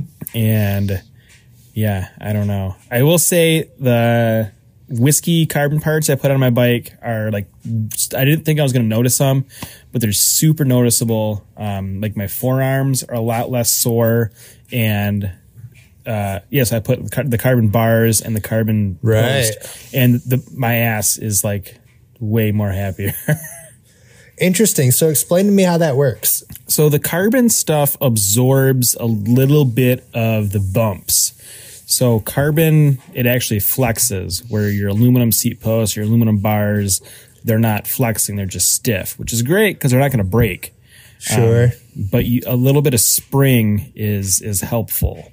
And yeah, I don't know. I will say the whiskey carbon parts I put on my bike are like, I didn't think I was going to notice them, but they're super noticeable. Um, like my forearms are a lot less sore. And uh, yes, I put the carbon bars and the carbon Right. post, and the, my ass is like way more happier. Interesting. So explain to me how that works. So the carbon stuff absorbs a little bit of the bumps. So carbon, it actually flexes, where your aluminum seat posts, your aluminum bars, they're not flexing, they're just stiff, which is great because they're not going to break. Sure. Um, but you, a little bit of spring is is helpful.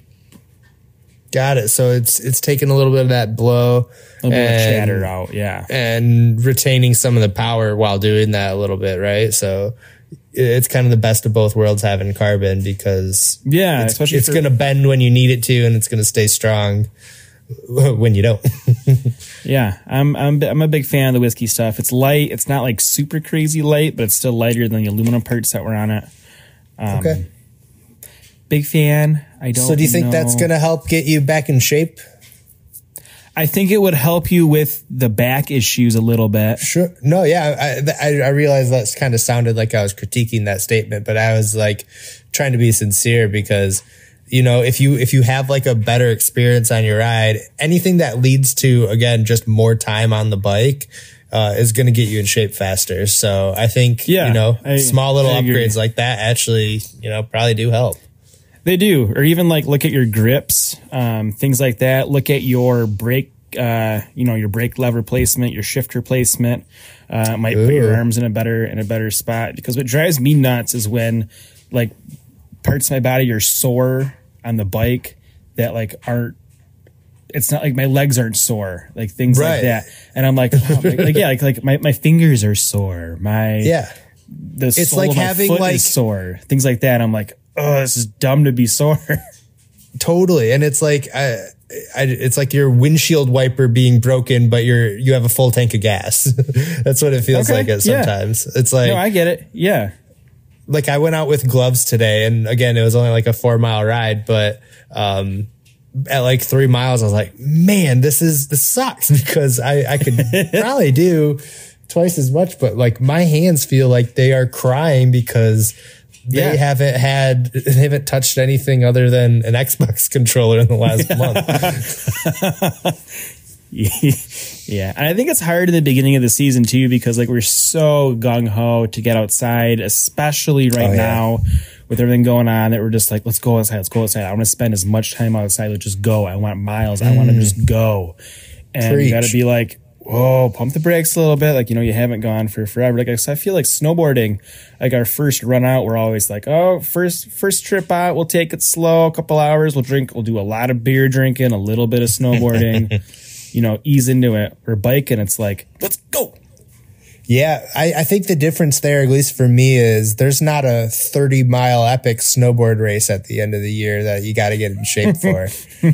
Got it. So it's it's taking a little bit of that blow, A little bit of and- chatter out, yeah. and retaining some of the power while doing that a little bit, right? So it's kind of the best of both worlds having carbon, because Yeah, it's, especially it's for- going to bend when you need it to, and it's going to stay strong when you don't. Yeah, I'm I'm I'm a big fan of the whiskey stuff. It's light. It's not like super crazy light, but it's still lighter than the aluminum parts that were on it. Um, Okay. Big fan. I don't. So do you think know. that's going to help get you back in shape? I think it would help you with the back issues a little bit. Sure. No, yeah. I, I, I realized that kind of sounded like I was critiquing that statement, but I was like trying to be sincere, because, you know, if you, if you have like a better experience on your ride, anything that leads to, again, just more time on the bike, uh, is going to get you in shape faster. So I think, Yeah, you know, I- small little I agree. upgrades like that actually, you know, probably do help. They do, or even like look at your grips, um, things like that. Look at your brake, uh, you know, your brake lever placement, your shifter placement. Uh, it might put your Ooh. arms in a better in a better spot. Because what drives me nuts is when like parts of my body are sore on the bike that like aren't. It's not like my legs aren't sore, like things Right. like that. And I'm like, oh, like, like yeah, like like my, my fingers are sore. My Yeah. the It's sole like of my having, foot like- is sore, things like that. I'm like, oh, this is dumb to be sore. Totally. And it's like, I, I, it's like your windshield wiper being broken, but you're, you have a full tank of gas. That's what it feels Okay, like it yeah. sometimes. It's like, No, I get it. Yeah. like I went out with gloves today, and again, it was only like a four mile ride, but, um, at like three miles, I was like, man, this is, this sucks because I, I could probably do twice as much, but like my hands feel like they are crying because they Yeah. haven't had, they haven't touched anything other than an Xbox controller in the last month. Yeah. And I think it's hard in the beginning of the season too, because like we're so gung ho to get outside, especially right Oh, yeah. now with everything going on, that we're just like, let's go outside. Let's go outside. I want to spend as much time outside. Let's just go. I want miles. I want to just go. And you got to Preach. be like, whoa, pump the brakes a little bit. Like, you know, you haven't gone for forever. Like, I I feel like snowboarding, like our first run out, we're always like, oh, first, first trip out, we'll take it slow, a couple hours. We'll drink, we'll do a lot of beer drinking, a little bit of snowboarding, you know, ease into it. We're biking. It's like, let's go. Yeah, I, I think the difference there, at least for me, is there's not a thirty mile epic snowboard race at the end of the year that you got to get in shape for.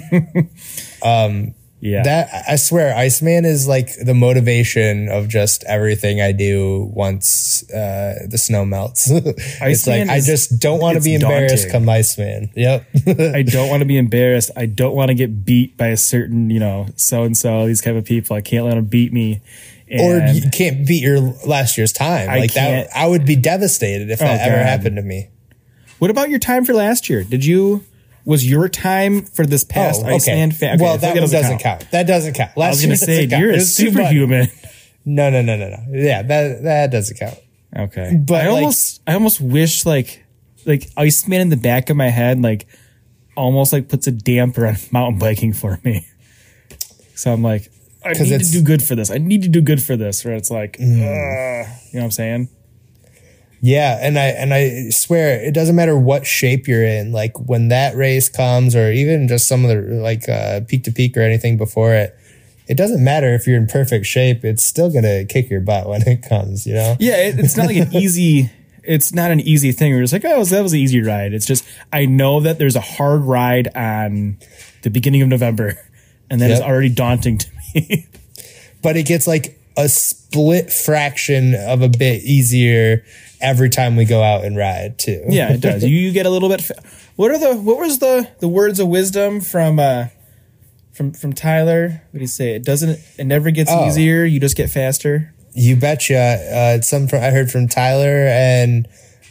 Yeah. That I swear, Iceman is like the motivation of just everything I do once uh, the snow melts. It's Iceman like I is- just don't want to it's be embarrassed daunting. come Iceman. Yep. I don't want to be embarrassed. I don't want to get beat by a certain, you know, so and so, these kind of people. I can't let them beat me. Or And you can't beat your last year's time. I like can't- that, I would be devastated if that Oh, ever God. happened to me. what about your time for last year? Did you, was your time for this past Iceman? Fa- okay, well, I that think one it doesn't count. That doesn't count. Last I was going to year say, doesn't count. you're It a was too much. superhuman. No, no, no, no, no. Yeah, that that doesn't count. Okay. But, I like- almost, I almost wish like, like Iceman in the back of my head, like almost like puts a damper on mountain biking for me. So I'm like, I 'Cause need to it's- do good for this. I need to do good for this. Where it's like, uh, you know what I'm saying? Yeah, and I and I swear it doesn't matter what shape you're in. Like when that race comes, or even just some of the like uh, peak to peak or anything before it, it doesn't matter if you're in perfect shape. It's still gonna kick your butt when it comes. You know? Yeah, it, it's not like an easy. It's not an easy thing. We're just like, oh, so that was an easy ride. It's just I know that there's a hard ride on the beginning of November, and that is Yep. already daunting to me. But it gets like a split fraction of a bit easier every time we go out and ride too. Yeah, it does. You, you get a little bit. Fa- what are the what was the the words of wisdom from uh from from Tyler? What did he say? It doesn't. It never gets Oh. easier. You just get faster. You betcha. Uh, it's some from, I heard from Tyler and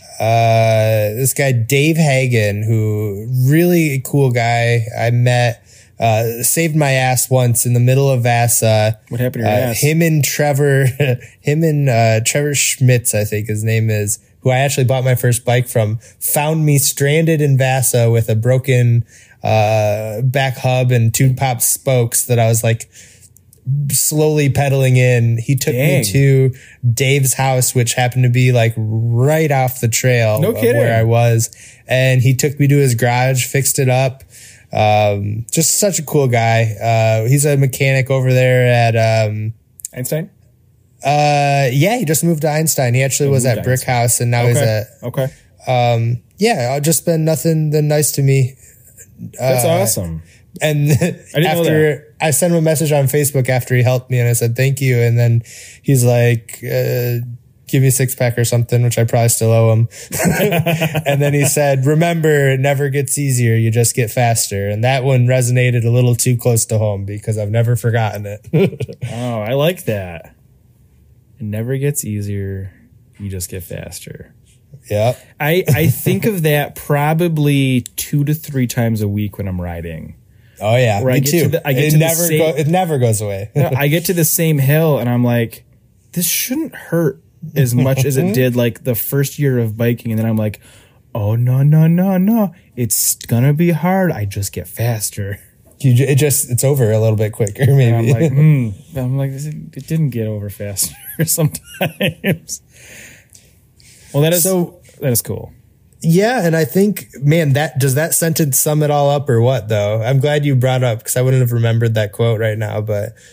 uh, this guy Dave Hagen, who really cool guy. I met, uh, saved my ass once in the middle of Vasa. What happened to your Uh, ass? Him and Trevor, him and uh, Trevor Schmitz, I think his name is, who I actually bought my first bike from, found me stranded in Vasa with a broken uh, back hub and two pop spokes that I was like slowly pedaling in. He took Dang. me to Dave's house, which happened to be like right off the trail No of kidding. where I was. And he took me to his garage, fixed it up. Um, just such a cool guy. Uh, he's a mechanic over there at, um, Einstein. uh, yeah, he just moved to Einstein. He actually was moved at to Brick House and now he's Okay. at, Okay. um, yeah, uh, just been nothing than nice to me. That's Uh, awesome. And know after I sent him a message on Facebook after he helped me and I said, thank you. And then he's like, uh, give me a six pack or something, which I probably still owe him. And then he said, remember, it never gets easier. You just get faster. And that one resonated a little too close to home because I've never forgotten it. Oh, I like that. It never gets easier. You just get faster. Yep. I, I think of that probably two to three times a week when I'm riding. Oh yeah. Where I Me get too. to the- I get it to the never same- go, it never goes away. You know, I get to the same hill and I'm like, this shouldn't hurt as much as it did like the first year of biking. And then I'm like, oh, no, no, no, no. It's going to be hard. I just get faster. You, ju- it just, it's over a little bit quicker And I'm maybe. like, hmm. I'm like, it didn't get over faster sometimes. Well, that is So- that is cool. Yeah, and I think, man, that does that sentence sum it all up or what? Though I'm glad you brought up because I wouldn't have remembered that quote right now. But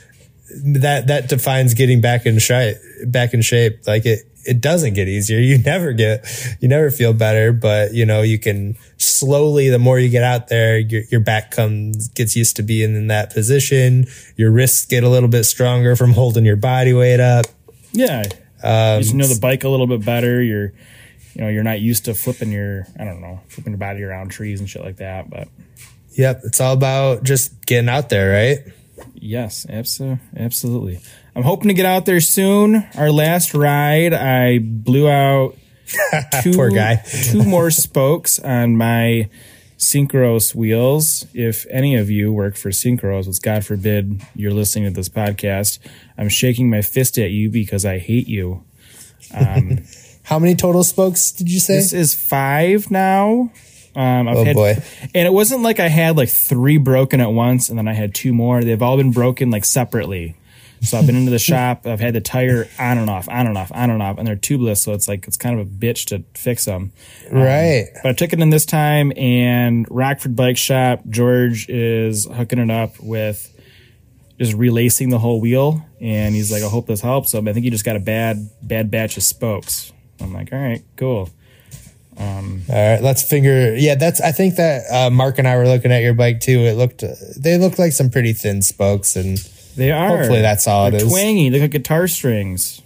that that defines getting back in shape. Back in shape, like it. It doesn't get easier. You never get, you never feel better, but you know, you can slowly, the more you get out there, your, your back comes, gets used to being in that position. Your wrists get a little bit stronger from holding your body weight up. Yeah. Um, you just know the bike a little bit better. You're, you know, you're not used to flipping your, I don't know, flipping your body around trees and shit like that, but. Yep. It's all about just getting out there, right? Yes, absolutely. Absolutely. I'm hoping to get out there soon. Our last ride, I blew out two, Poor guy. two more spokes on my Synchros wheels. If any of you work for Synchros, which God forbid you're listening to this podcast, I'm shaking my fist at you because I hate you. Um, How many total spokes did you say? This is five now. Um, I've oh had, boy. And it wasn't like I had like three broken at once and then I had two more. They've all been broken like separately. So I've been into the shop. I've had the tire on and off, on and off, on and off, and they're tubeless. So it's like, it's kind of a bitch to fix them. Right. Um, but I took it in this time and Rockford Bike Shop, George is hooking it up with just relacing the whole wheel. And he's like, I hope this helps. So I think he just got a bad, bad batch of spokes. I'm like, all right, cool. Um, all right, let's figure. Yeah, that's. I think that uh, Mark and I were looking at your bike too. It looked. Uh, they looked like some pretty thin spokes, and they are. Hopefully, that's all They're it is. Twangy. They look like guitar strings.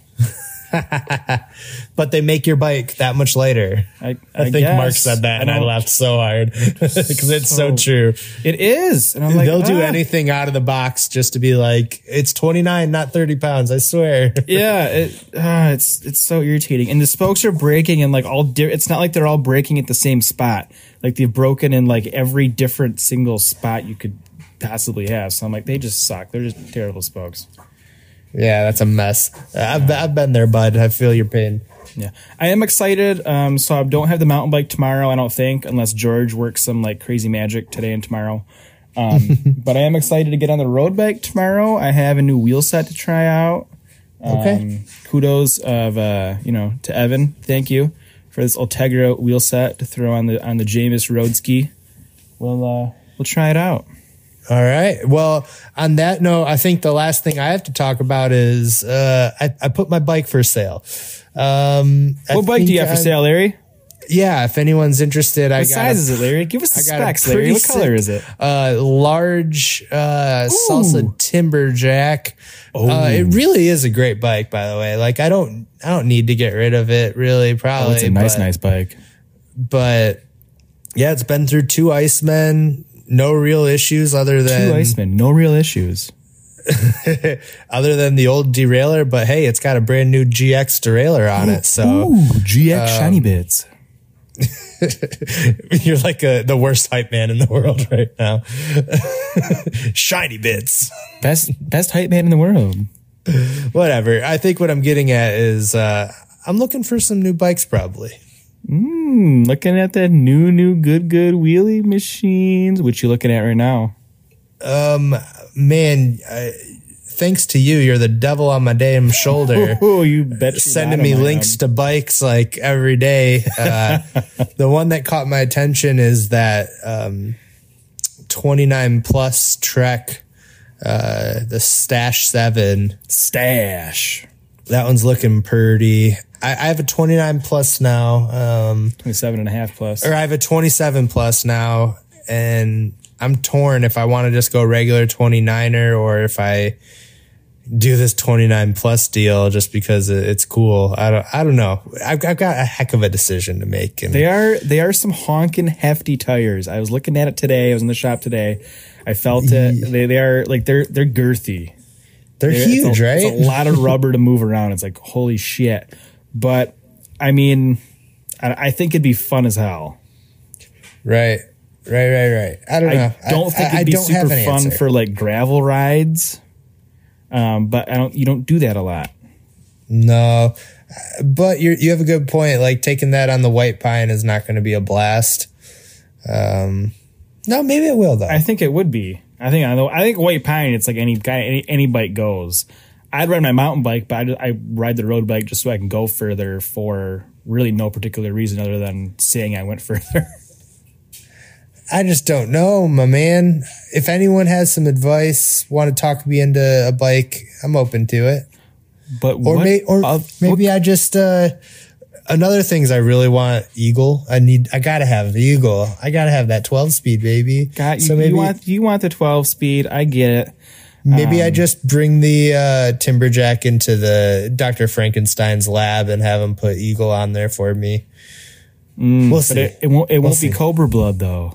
But they make your bike that much lighter. I, I, I think guess. Mark said that, and I, I laughed so hard because it's so, so true. It is, and I'm like, they'll ah. do anything out of the box just to be like, it's twenty-nine, not thirty pounds. I swear. Yeah, it, uh, it's it's so irritating, and the spokes are breaking, and like all. Di- it's not like they're all breaking at the same spot. Like they've broken in like every different single spot you could possibly have. So I'm like, they just suck. They're just terrible spokes. Yeah, that's a mess. I've, I've been there, bud. I feel your pain. Yeah, I am excited. Um, so I don't have the mountain bike tomorrow, I don't think, unless George works some like crazy magic today and tomorrow. Um, but I am excited to get on the road bike tomorrow. I have a new wheel set to try out. Um, Okay. Kudos of uh, you know to Evan. Thank you for this Ultegra wheel set to throw on the on the Jamis road ski. We'll uh, we'll try it out. All right. Well, on that note, I think the last thing I have to talk about is uh, I, I put my bike for sale. Um, what I bike do you have for I, sale, Larry? Yeah, if anyone's interested, I what got. What size is it, Larry? Give us the specs, Larry. What color is it? Uh, large uh, Salsa Timberjack. Oh. Uh, it really is a great bike, by the way. Like I don't, I don't need to get rid of it. Really, probably. Oh, it's a nice, but, nice bike. But yeah, it's been through two Icemen. No real issues other than two Icemen. No real issues. other than the old derailleur, but hey, it's got a brand new G X derailleur on it. So Ooh, G X um, shiny bits. You're like a, the worst hype man in the world right now. Shiny bits. Best best hype man in the world. Whatever. I think what I'm getting at is uh, I'm looking for some new bikes probably. Mm, looking at that new, new, good, good wheelie machines. What you looking at right now? Um, man, I, thanks to you, you're the devil on my damn shoulder. Oh, you bet. Sending me links to bikes like every day. Uh, the one that caught my attention is that um, twenty-nine plus Trek, uh, the Stash seven. Stash. That one's looking pretty. I, I have a twenty-nine plus now. Um, twenty-seven and a half plus. Or I have a twenty-seven plus now, and I'm torn if I want to just go regular twenty-niner or if I do this twenty-nine plus deal just because it's cool. I don't, I don't know. I've, I've got a heck of a decision to make. And they are, they are some honking hefty tires. I was looking at it today. I was in the shop today. I felt it. They, they are like, they're, they're girthy. They're, they're huge, it's a, right? It's a lot of rubber to move around. It's like, holy shit. But I mean, I, I think it'd be fun as hell. Right. Right, right, right. I don't know. I don't think I, it'd be I don't super fun answer. for like gravel rides. Um, but I don't, you don't do that a lot. No, but you you have a good point. Like taking that on the White Pine is not going to be a blast. Um, no, maybe it will though. I think it would be. I think I know. I think White Pine. It's like any guy, any, any bike goes. I'd ride my mountain bike, but I, I ride the road bike just so I can go further for really no particular reason other than saying I went further. I just don't know, my man. If anyone has some advice, want to talk me into a bike, I'm open to it. But or what, may, or uh, maybe what, I just uh, another things I really want Eagle. I need. I gotta have the Eagle. I gotta have that twelve speed, baby. God, so you, maybe you want you want the twelve speed. I get it. maybe um, I just bring the uh, Timberjack into the Doctor Frankenstein's lab and have him put Eagle on there for me. Mm, we'll but see. it, it won't. It We'll won't see. be Cobra Blood though.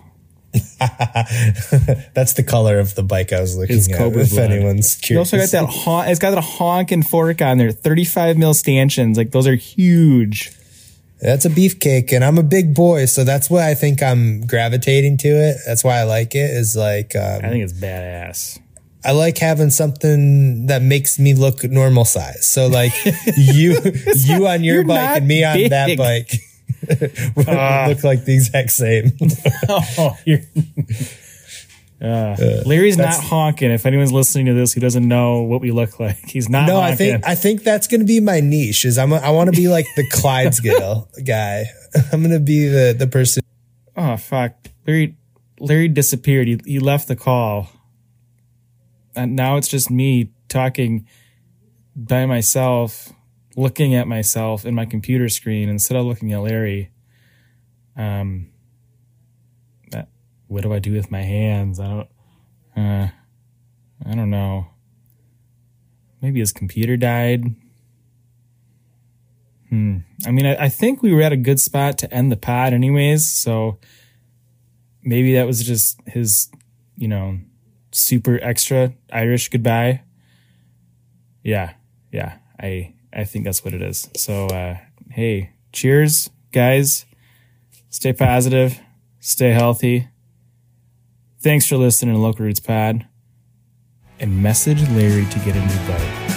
That's the color of the bike I was looking It's at. Cobra If Blood. anyone's You curious, also got that honk. It's got that honk and fork on there. thirty-five mil stanchions. Like those are huge. That's a beefcake, and I'm a big boy, so that's why I think I'm gravitating to it. That's why I like it. Is like um, I think it's badass. I like having something that makes me look normal size. So like you, you on your you're bike not and me on big. that bike would Uh. look like the exact same. Oh, you're. Uh, Larry's not honking. If anyone's listening to this who doesn't know what we look like, he's not. No, honking. I think I think that's going to be my niche. Is I'm a, I want to be like the Clydesdale guy. I'm going to be the the person. Oh fuck, Larry! Larry disappeared. He he left the call, and now it's just me talking by myself, looking at myself in my computer screen instead of looking at Larry. Um. That, what do I do with my hands? I don't. Uh. I don't know. Maybe his computer died. Hmm. I mean, I, I think we were at a good spot to end the pod anyways, so maybe that was just his, you know, super extra Irish goodbye. Yeah. Yeah. I I think that's what it is. So uh hey, cheers, guys. Stay positive, stay healthy. Thanks for listening to Local Roots Pod. And message Larry to get a new bike.